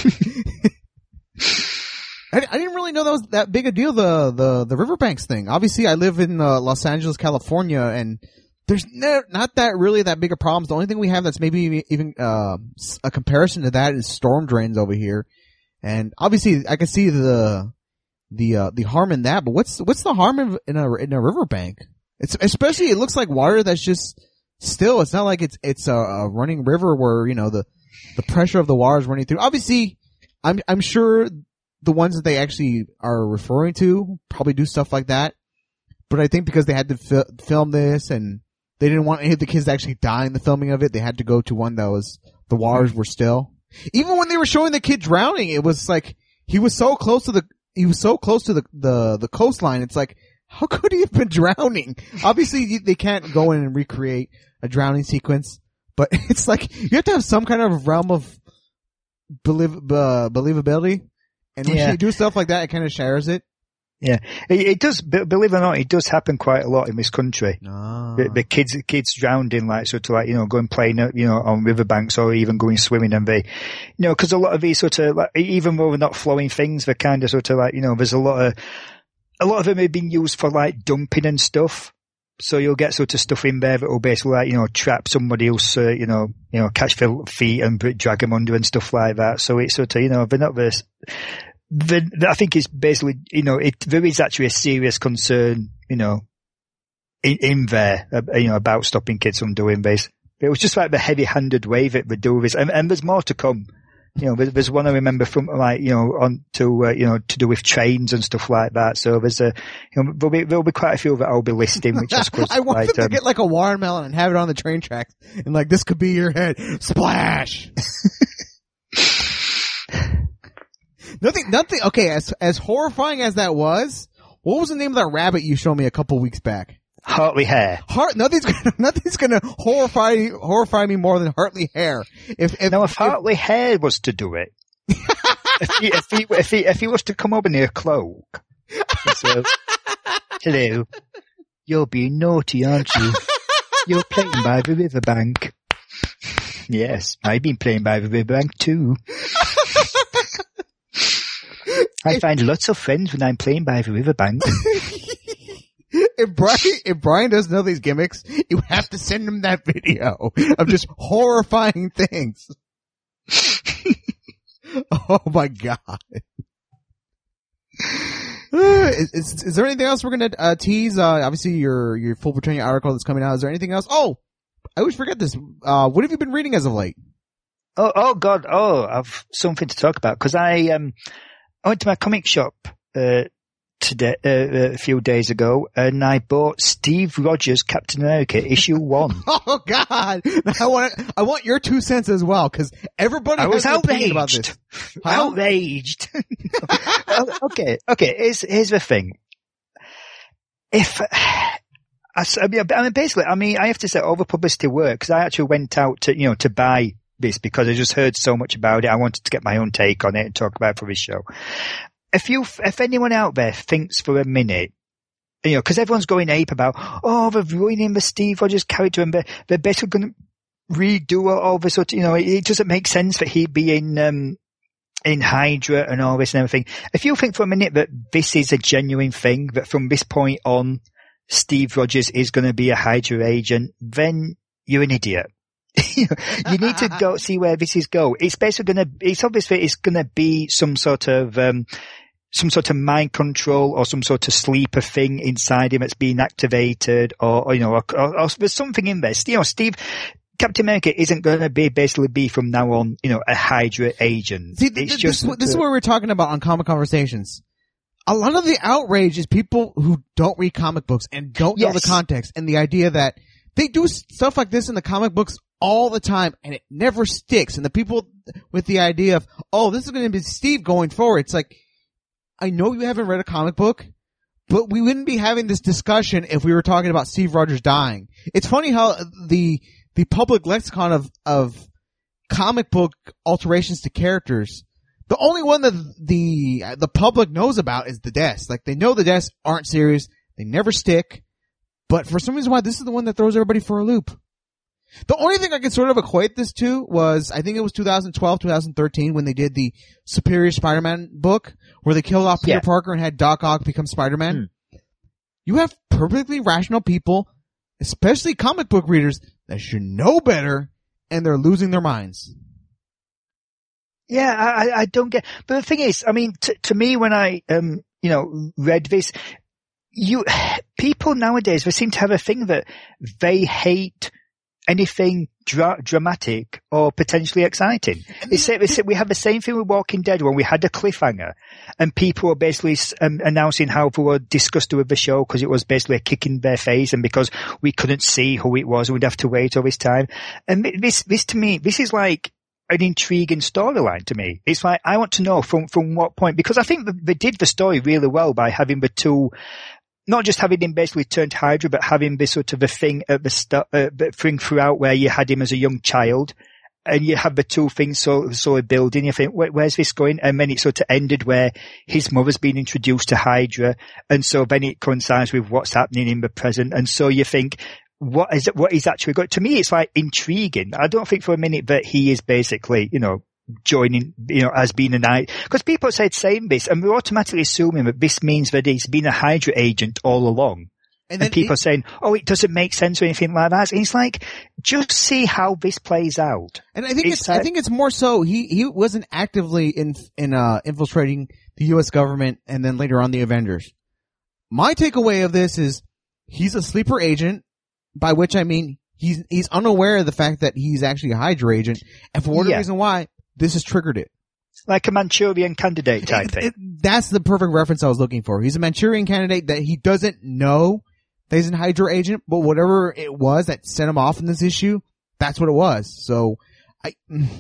I didn't really know that was that big a deal, the Riverbanks thing. Obviously I live in Los Angeles, California, and there's not that big of problems. The only thing we have that's maybe even a comparison to that is storm drains over here. And obviously I can see the harm in that, but what's the harm in a riverbank? It's especially, it looks like water that's just still, it's not like it's a running river where, the pressure of the water is running through. Obviously I'm sure the ones that they actually are referring to probably do stuff like that. But I think because they had to film this and they didn't want any of the kids to actually die in the filming of it, they had to go to one that was, the waters were still. Even when they were showing the kid drowning, it was like, he was so close to the coastline. It's like, how could he have been drowning? Obviously they can't go in and recreate a drowning sequence, but it's like, you have to have some kind of realm of believability. And when you do stuff like that, it kind of shares it. Yeah, it does. Believe it or not, it does happen quite a lot in this country. The kids drowned in going playing, on riverbanks or even going swimming, and they, because a lot of these sort of even though they're not flowing things, they're kind of sort of there's a lot of them have been used for like dumping and stuff. So you'll get sort of stuff in there that will basically trap somebody else, catch their feet and drag them under and stuff like that. So it's sort of, they're not this. I think it's basically, there is actually a serious concern, in there, about stopping kids from doing this. It was just like the heavy-handed way that they do this, and there's more to come. There's one I remember from to do with trains and stuff like that. So there's there'll be quite a few that I'll be listing, which is I want them to get like a watermelon and have it on the train tracks, and like, this could be your head. Splash! Nothing. Okay, as horrifying as that was, what was the name of that rabbit you showed me a couple weeks back? Hartley Hare. Nothing's gonna horrify me more than Hartley Hare. If Hartley Hare was to do it, if he was to come over near cloak, so, hello, you're being naughty, aren't you? You're playing by the riverbank. Yes, I've been playing by the riverbank too. I find lots of friends when I'm playing by the riverbank. If Brian doesn't know these gimmicks, you have to send him that video of just horrifying things. Oh my god. Is there anything else we're gonna tease? Obviously your Full Britannia article that's coming out. Is there anything else? Oh, I always forget this. What have you been reading as of late? Oh God. Oh, I've something to talk about because I went to my comic shop today a few days ago, and I bought Steve Rogers Captain America issue 1. Oh God! I want your 2 cents as well, because everybody was has an opinion about this. Outraged. Okay. Here's the thing. I have to say, all the publicity worked, because I actually went out to buy this because I just heard so much about it. I wanted to get my own take on it and talk about it for this show. If anyone out there thinks for a minute, because everyone's going ape about, they're ruining the Steve Rogers character and they're basically going to redo all this sort of, it doesn't make sense that he'd be in Hydra and all this and everything. If you think for a minute that this is a genuine thing, that from this point on, Steve Rogers is going to be a Hydra agent, then you're an idiot. You need to go see where this is go. It's basically it's gonna be some sort of mind control or some sort of sleeper thing inside him that's being activated or there's something in there. Captain America isn't going to be from now on, a Hydra agent. See, this is what we're talking about on Comic Conversations. A lot of the outrage is people who don't read comic books and don't know the context, and the idea that they do stuff like this in the comic books all the time and it never sticks. And the people with the idea of, oh, this is going to be Steve going forward. It's like, I know you haven't read a comic book, but we wouldn't be having this discussion if we were talking about Steve Rogers dying. It's funny how the public lexicon of comic book alterations to characters, the only one that the public knows about is the deaths. Like, they know the deaths aren't serious, they never stick, but for some reason why this is the one that throws everybody for a loop. The only thing I can sort of equate this to was, I think it was 2012, 2013 when they did the Superior Spider-Man book where they killed off Peter Parker and had Doc Ock become Spider-Man. You have perfectly rational people, especially comic book readers, that should know better, and they're losing their minds. Yeah, I don't get, but the thing is, I mean, to me when I, read this, people nowadays, they seem to have a thing that they hate anything dramatic or potentially exciting. We have the same thing with Walking Dead when we had a cliffhanger and people were basically announcing how they were disgusted with the show because it was basically a kick in their face and because we couldn't see who it was and we'd have to wait all this time. And this to me, this is like an intriguing storyline to me. It's like, I want to know from what point, because I think they did the story really well by having the two, not just having him basically turned Hydra, but having this sort of a thing at the start, thing throughout where you had him as a young child, and you have the two things sort of building. You think, where's this going? And then it sort of ended where his mother's been introduced to Hydra, and so then it coincides with what's happening in the present. And so you think, what is actually going? To me, it's like intriguing. I don't think for a minute that he is basically, joining, as being a knight. Because people said saying this, and we're automatically assuming that this means that he's been a Hydra agent all along. And people are saying, oh, it doesn't make sense or anything like that. And it's like, just see how this plays out. And I think it's more so he wasn't actively infiltrating the U.S. government and then later on the Avengers. My takeaway of this is he's a sleeper agent, by which I mean he's unaware of the fact that he's actually a Hydra agent, and for whatever reason why, this has triggered it. Like a Manchurian Candidate type thing. That's the perfect reference I was looking for. He's a Manchurian Candidate that he doesn't know that he's a Hydra agent, but whatever it was that sent him off in this issue, that's what it was. So, I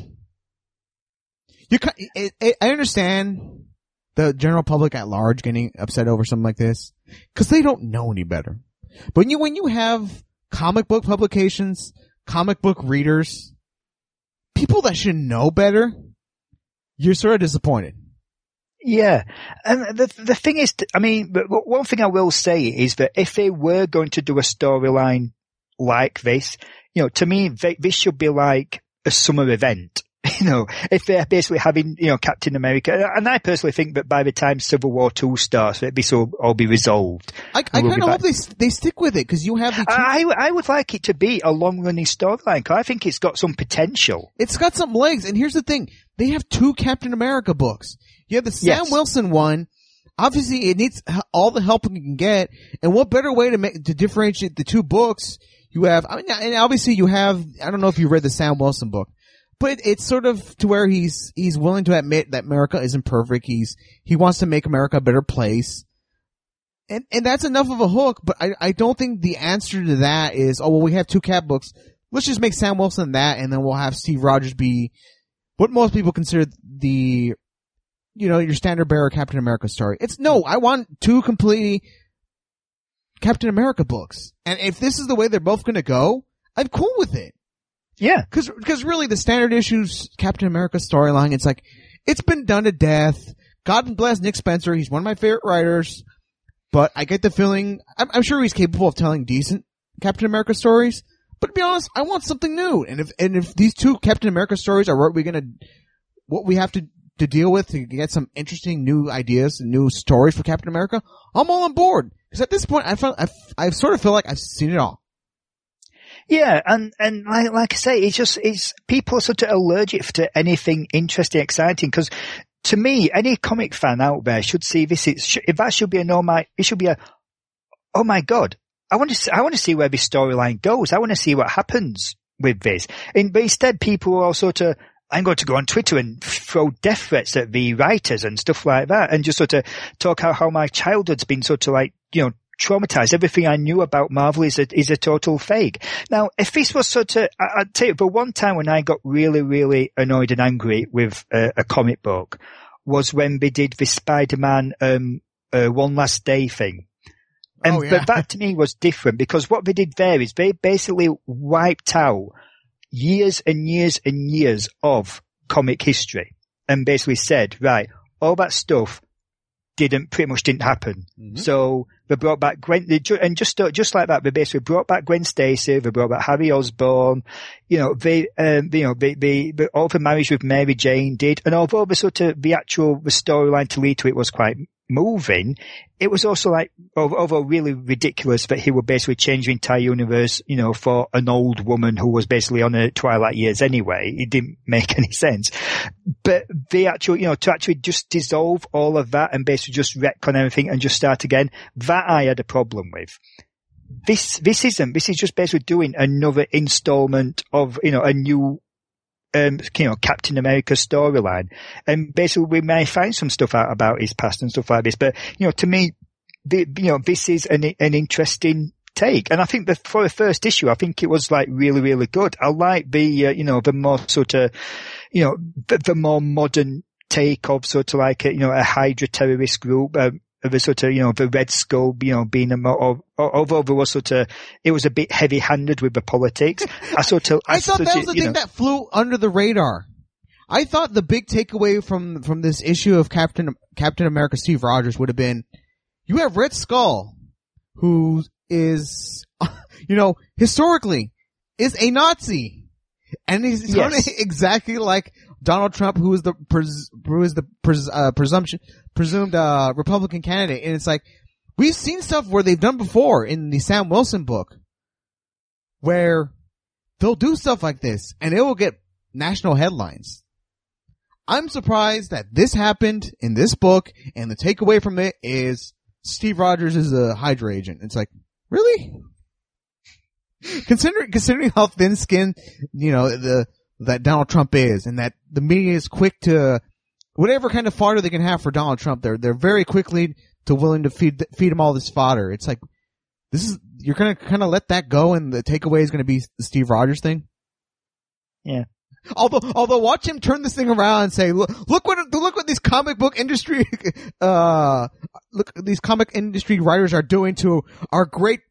understand the general public at large getting upset over something like this, because they don't know any better. But when you have comic book publications, comic book readers, people that should know better, you're sort of disappointed. Yeah. And the thing is, one thing I will say is that if they were going to do a storyline like this, to me, this should be like a summer event. If they're basically having, Captain America, and I personally think that by the time Civil War 2 starts, this will all be resolved. I kind of hope they stick with it, because you have I would like it to be a long-running storyline, because I think it's got some potential. It's got some legs, and here's the thing. They have 2 Captain America books. You have the Sam Wilson one. Obviously, it needs all the help it can get, and what better way to differentiate the 2 books you have, and obviously you have, I don't know if you read the Sam Wilson book, but it's sort of to where he's willing to admit that America isn't perfect. He wants to make America a better place. And that's enough of a hook, but I don't think the answer to that is, oh, well, we have 2 Cap books. Let's just make Sam Wilson that, and then we'll have Steve Rogers be what most people consider the, your standard bearer Captain America story. I want 2 completely Captain America books. And if this is the way they're both gonna go, I'm cool with it. Yeah. Cause really the standard issues Captain America storyline, it's like, it's been done to death. God bless Nick Spencer. He's one of my favorite writers, but I get the feeling, I'm sure he's capable of telling decent Captain America stories, but to be honest, I want something new. And if these 2 Captain America stories are what we have to deal with to get some interesting new ideas and new stories for Captain America, I'm all on board. Cause at this point, I sort of feel like I've seen it all. Yeah, and like I say, it's people are sort of allergic to anything interesting, exciting, because to me, any comic fan out there should see this. If that should be it should be oh my God, I want to see where this storyline goes. I want to see what happens with this. But instead, people are all sort of, I'm going to go on Twitter and throw death threats at the writers and stuff like that, and just sort of talk how my childhood's been sort of like, traumatized. Everything I knew about Marvel is a total fake. Now, if this was sort of, I'd tell you, but one time when I got really, really annoyed and angry with a comic book was when they did the Spider-Man, One Last Day thing. And but that to me was different, because what they did there is they basically wiped out years and years and years of comic history and basically said, right, all that stuff pretty much didn't happen. Mm-hmm. So they brought back Gwen, and just like that, they basically brought back Gwen Stacy, they brought back Harry Osborn, all the marriage with Mary Jane did, and although the storyline to lead to it was quite moving, it was also like, although really ridiculous that he would basically change the entire universe, for an old woman who was basically on her twilight years anyway. It didn't make any sense. But the actual, to actually just dissolve all of that and basically just retcon everything and just start again, that I had a problem with. This is just basically doing another installment of, a new Captain America storyline. And basically we may find some stuff out about his past and stuff like this. But, to me, this is an interesting take. And I think that for the first issue, I think it was like really, really good. I like the more sort of, the more modern take of sort of like a Hydra terrorist group, of a sort of, the Red Skull, being although there was sort of, it was a bit heavy-handed with the politics. I thought that was the thing that flew under the radar. I thought the big takeaway from this issue of Captain America Steve Rogers would have been, you have Red Skull, who is, historically, is a Nazi. And he's exactly like Donald Trump, who is the presumed Republican candidate. And it's like, we've seen stuff where they've done before in the Sam Wilson book, where they'll do stuff like this and it will get national headlines. I'm surprised that this happened in this book, and the takeaway from it is Steve Rogers is a Hydra agent. It's like, really? Considering how thin-skinned, that Donald Trump is, and that the media is quick to, whatever kind of fodder they can have for Donald Trump, they're very quickly willing to feed him all this fodder. It's like, you're gonna kind of let that go, and the takeaway is gonna be the Steve Rogers thing? Yeah. Although watch him turn this thing around and say, look what these comic book industry, these comic industry writers are doing to our great,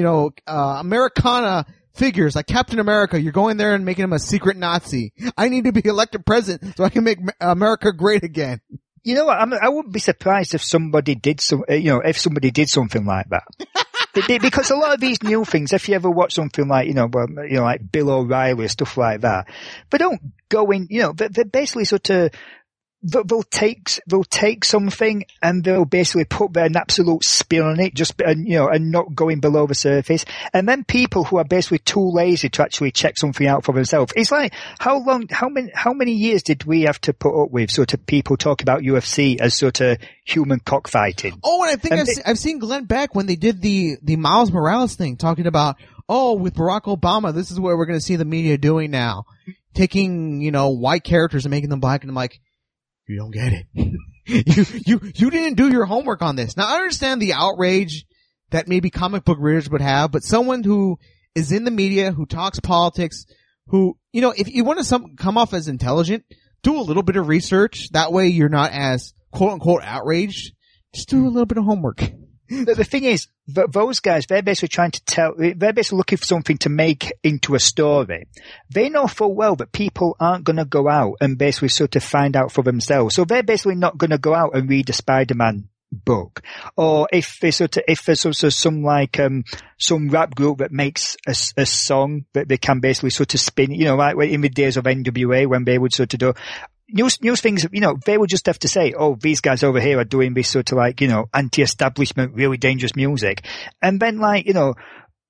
Americana figures like Captain America. You're going there and making him a secret Nazi. I need to be elected president so I can make America great again. You know what? I wouldn't be surprised if somebody did if somebody did something like that. Because a lot of these new things, if you ever watch something like, like Bill O'Reilly or stuff like that, they don't go in, they're basically sort of, they'll take something and they'll basically put an absolute spin on it, and not going below the surface. And then people who are basically too lazy to actually check something out for themselves. It's like, how many years did we have to put up with sort of people talk about UFC as sort of human cockfighting? Oh, and I think I've seen Glenn Beck when they did the Miles Morales thing, talking about, with Barack Obama, this is what we're going to see the media doing now. Taking, white characters and making them black. And I'm like, you don't get it. You didn't do your homework on this. Now I understand the outrage that maybe comic book readers would have, but someone who is in the media, who talks politics, who, if you want to come off as intelligent, do a little bit of research. That way you're not as quote unquote outraged. Just do a little bit of homework. The thing is, those guys, they're basically they're basically looking for something to make into a story. They know full well that people aren't going to go out and basically sort of find out for themselves. So they're basically not going to go out and read a Spider-Man book. Or if there's some rap group that makes a song that they can basically sort of spin, like in the days of NWA when they would sort of do news things, they would just have to say, these guys over here are doing this sort of like, anti-establishment, really dangerous music. And then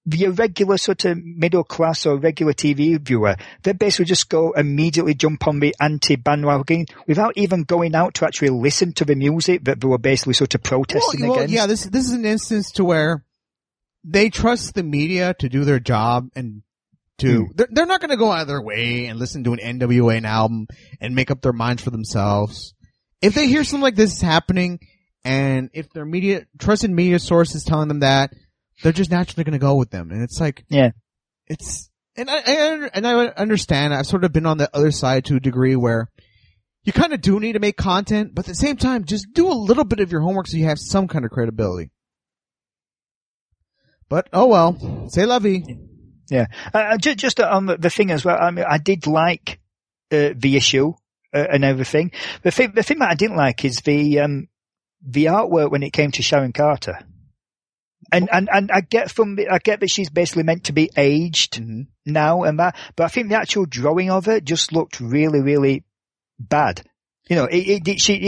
the regular sort of middle class or regular TV viewer, they basically just immediately jump on the anti-bandwagon without even going out to actually listen to the music that they were basically sort of protesting against. Yeah, this is an instance to where they trust the media to do their job and they're not going to go out of their way and listen to an NWA album and make up their minds for themselves. If they hear something like this is happening, and if their trusted media source is telling them that, they're just naturally going to go with them. And it's like, yeah, and I understand. I've sort of been on the other side to a degree where you kind of do need to make content, but at the same time, just do a little bit of your homework so you have some kind of credibility. But, oh well, c'est la vie. Yeah. Just on the thing as well, I mean, I did like the issue and everything. The thing that I didn't like is the artwork when it came to Sharon Carter. And I get that she's basically meant to be aged now and that, but I think the actual drawing of it just looked really, really bad. You know, I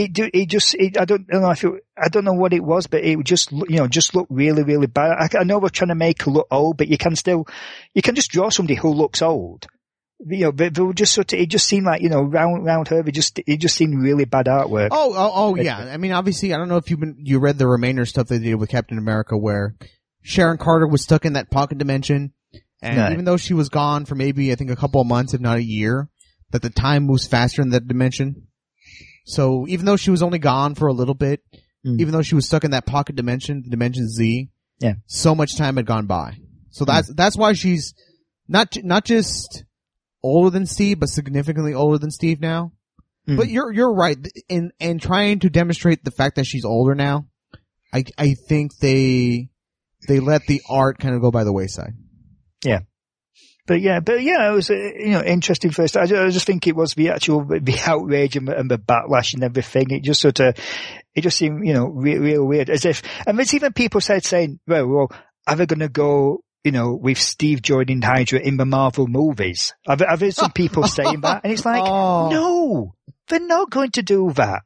don't know what it was, but it just looked really, really bad. I know we're trying to make her look old, but you can just draw somebody who looks old. You know, they were just it just seemed like, you know, round her, it just seemed really bad artwork. Oh, yeah. I mean, obviously, I don't know if you read the remainder stuff they did with Captain America where Sharon Carter was stuck in that pocket dimension, and even though she was gone for maybe, I think, a couple of months, if not a year, that the time moves faster in that dimension. So even though she was only gone for a little bit, even though she was stuck in that pocket dimension, the Dimension Z, so much time had gone by. So that's why she's not just older than Steve, but significantly older than Steve now. But you're right. In trying to demonstrate the fact that she's older now, I think they let the art kind of go by the wayside. Yeah. But yeah, it was, interesting first. I just think it was the outrage and the backlash and everything. It just seemed, real weird. As if, and there's even people saying, well, are they going to go, with Steve joining Hydra in the Marvel movies? I've heard some people saying that, and it's like, no, they're not going to do that.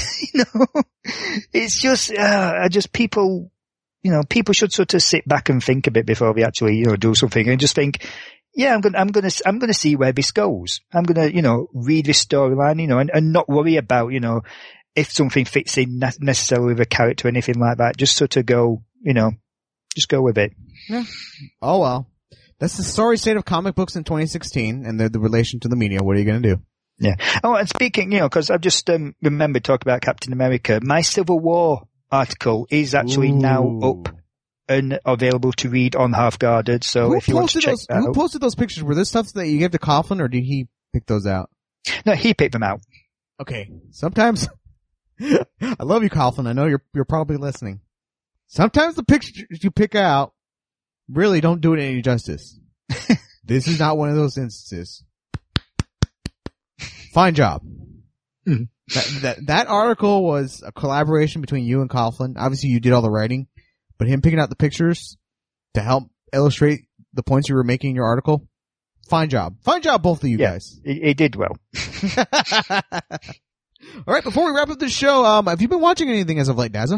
It's just people, people should sort of sit back and think a bit before they actually, do something, and just think, yeah, I'm gonna see where this goes. I'm gonna, read this storyline, and not worry about, if something fits in necessarily with a character or anything like that. Just sort of go, just go with it. Yeah. Oh well. That's the sorry state of comic books in 2016 and the relation to the media. What are you gonna do? Yeah. Oh, and speaking, because I've just remembered talking about Captain America. My Civil War article is actually now up and available to read on Half Guarded. So if you want to check that out. Who posted those pictures? Were there stuff that you gave to Coughlin, or did he pick those out? No, he picked them out. Okay. Sometimes I love you, Coughlin. I know you're probably listening. Sometimes the pictures you pick out really don't do it any justice. This is not one of those instances. Fine job. That article was a collaboration between you and Coughlin. Obviously, you did all the writing, but him picking out the pictures to help illustrate the points you were making in your article. Fine job. Fine job, both of you guys. He did well. All right, before we wrap up the show, have you been watching anything as of late, Dazza?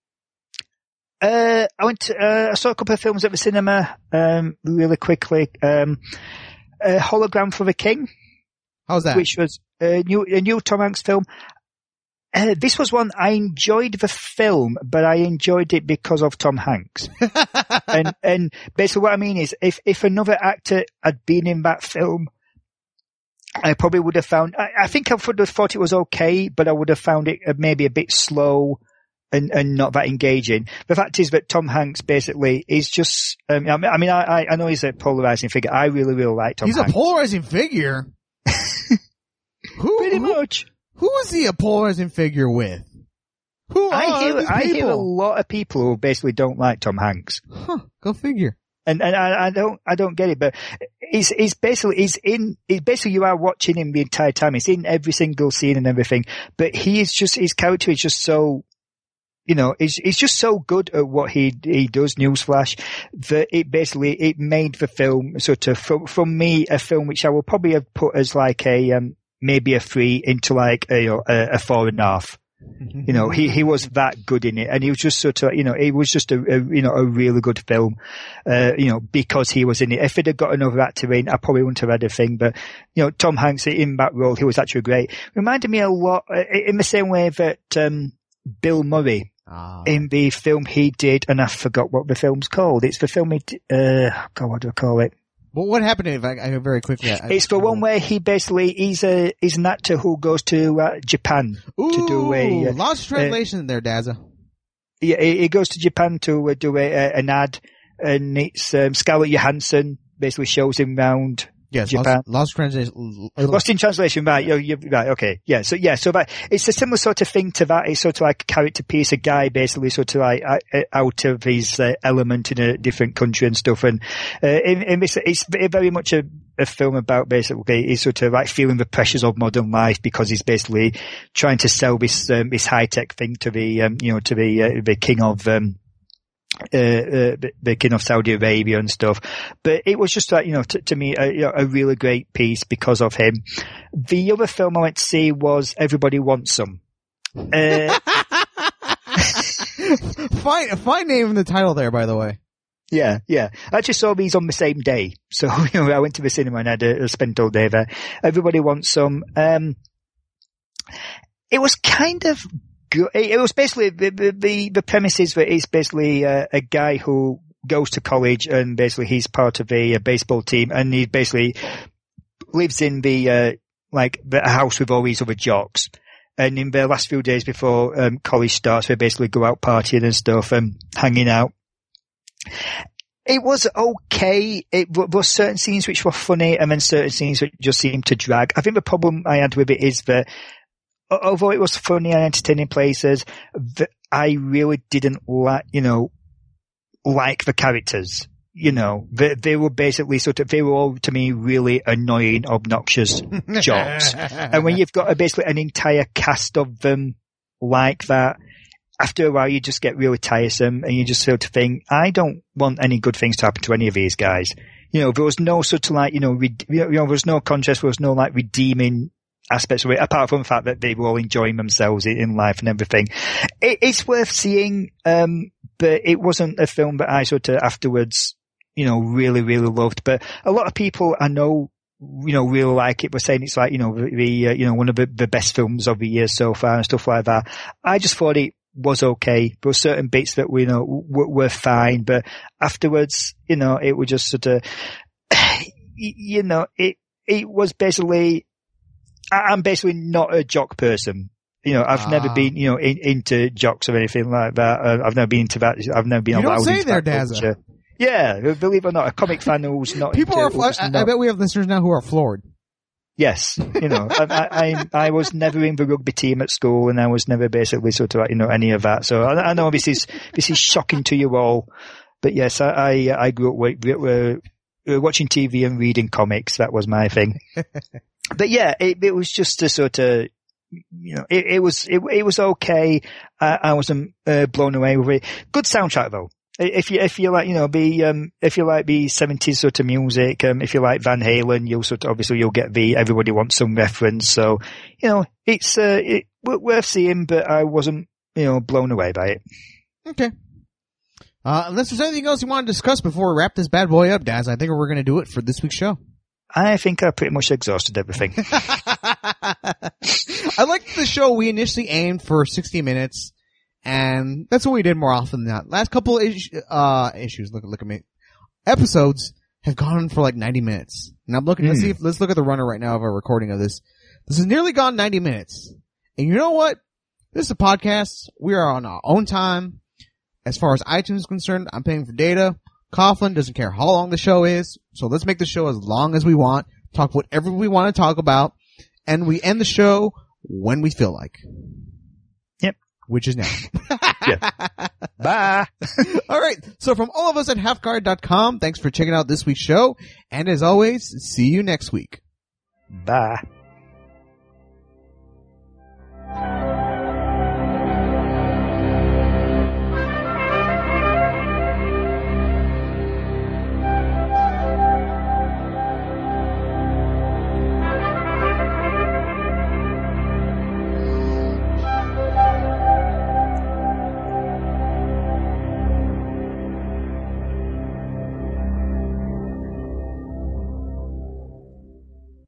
I saw a couple of films at the cinema, really quickly. Hologram for the King. How's that? Which was a new Tom Hanks film. This was one I enjoyed the film, but I enjoyed it because of Tom Hanks. and basically what I mean is, if another actor had been in that film, I probably would have found, I think I would have thought it was okay, but I would have found it maybe a bit slow and not that engaging. The fact is that Tom Hanks basically is just, I know he's a polarizing figure. I really, really like Tom Hanks. He's a polarizing figure? Pretty much. Who is he a polarizing figure with? I hear a lot of people who basically don't like Tom Hanks. Huh, go figure. And I don't get it, but he's basically you are watching him the entire time. He's in every single scene and everything, but his character is just so, he's just so good at what he does, newsflash, that it made the film sort of, from me, a film which I will probably have put as like maybe a 3 into like a 4.5. You know, he was that good in it, and he was just sort of, you know, it was just a really good film, you know, because he was in it. If it had got another actor in, I probably wouldn't have had a thing, but, you know, Tom Hanks in that role, he was actually great. Reminded me a lot, in the same way that, Bill Murray, in the film he did, and I forgot what the film's called. It's the film he did, God, what do I call it? Well, what happened if I very quickly? It's the one where he basically, he's an actor who goes to, Japan to do a, lost translation there, Dazza. Yeah, he goes to Japan to do an ad, and it's, Scarlett Johansson basically shows him round. Yes, Japan. Lost translation. Lost in translation, right? You're right. Okay, yeah. So that it's a similar sort of thing to that. It's sort of like a character piece, a guy basically sort of like out of his element in a different country and stuff. And in this, it's very much a film about basically he's sort of like feeling the pressures of modern life because he's basically trying to sell this high tech thing to the king of. The king of Saudi Arabia and stuff, but it was just like, you know, to me, a really great piece because of him. The other film I went to see was Everybody Wants Some. Fine name in the title there, by the way. Yeah. I just saw these on the same day. So, you know, I went to the cinema and I spent all day there. Everybody Wants Some. It was kind of it was basically the premise is that it's basically a guy who goes to college and basically he's part of a baseball team and he basically lives in the house with all these other jocks. And in the last few days before college starts, they basically go out partying and stuff and hanging out. It was okay. There were certain scenes which were funny and then certain scenes which just seemed to drag. I think the problem I had with it is that although it was funny and entertaining places, I really didn't like the characters. You know, they were basically they were all to me really annoying, obnoxious jocks. And when you've got basically an entire cast of them like that, after a while you just get really tiresome and you just sort of think, I don't want any good things to happen to any of these guys. You know, there was no sort of like, there was no contrast, there was no like redeeming aspects of it, apart from the fact that they were all enjoying themselves in life and everything. It's worth seeing, but it wasn't a film that I sort of afterwards, you know, really, really loved. But a lot of people I know, you know, really like it. Were saying it's like, you know, one of the best films of the year so far and stuff like that. I just thought it was okay. There were certain bits that were fine, but afterwards, you know, it was just sort of, you know, it was basically. I'm basically not a jock person. You know, I've never been, you know, into jocks or anything like that. I've never been into that. I've never been allowed into that culture. Yeah, believe it or not, a comic fan who's not. People are. I bet we have listeners now who are floored. Yes, you know, I was never in the rugby team at school, and I was never basically sort of like, you know, any of that. So I know this is shocking to you all, but yes, I grew up watching TV and reading comics. That was my thing. But yeah, it was just a sort of, you know, it was okay. I wasn't blown away with it. Good soundtrack though. If you like, you know, if you like the 70s sort of music, if you like Van Halen, you'll get the Everybody Wants Some reference. So, you know, it's worth seeing, but I wasn't, you know, blown away by it. Okay. Unless there's anything else you want to discuss before we wrap this bad boy up, Daz, I think we're going to do it for this week's show. I think I pretty much exhausted everything. I liked the show. We initially aimed for 60 minutes, and that's what we did more often than not. Last couple issues, look at me. Episodes have gone for like 90 minutes. And I'm looking, let's look at the runner right now of our recording of this. This has nearly gone 90 minutes. And you know what? This is a podcast. We are on our own time. As far as iTunes is concerned, I'm paying for data. Coughlin doesn't care how long the show is, so let's make the show as long as we want, talk whatever we want to talk about, and we end the show when we feel like. Yep. Which is now. Yeah. Bye. All right. So from all of us at halfguard.com, thanks for checking out this week's show, and as always, see you next week. Bye.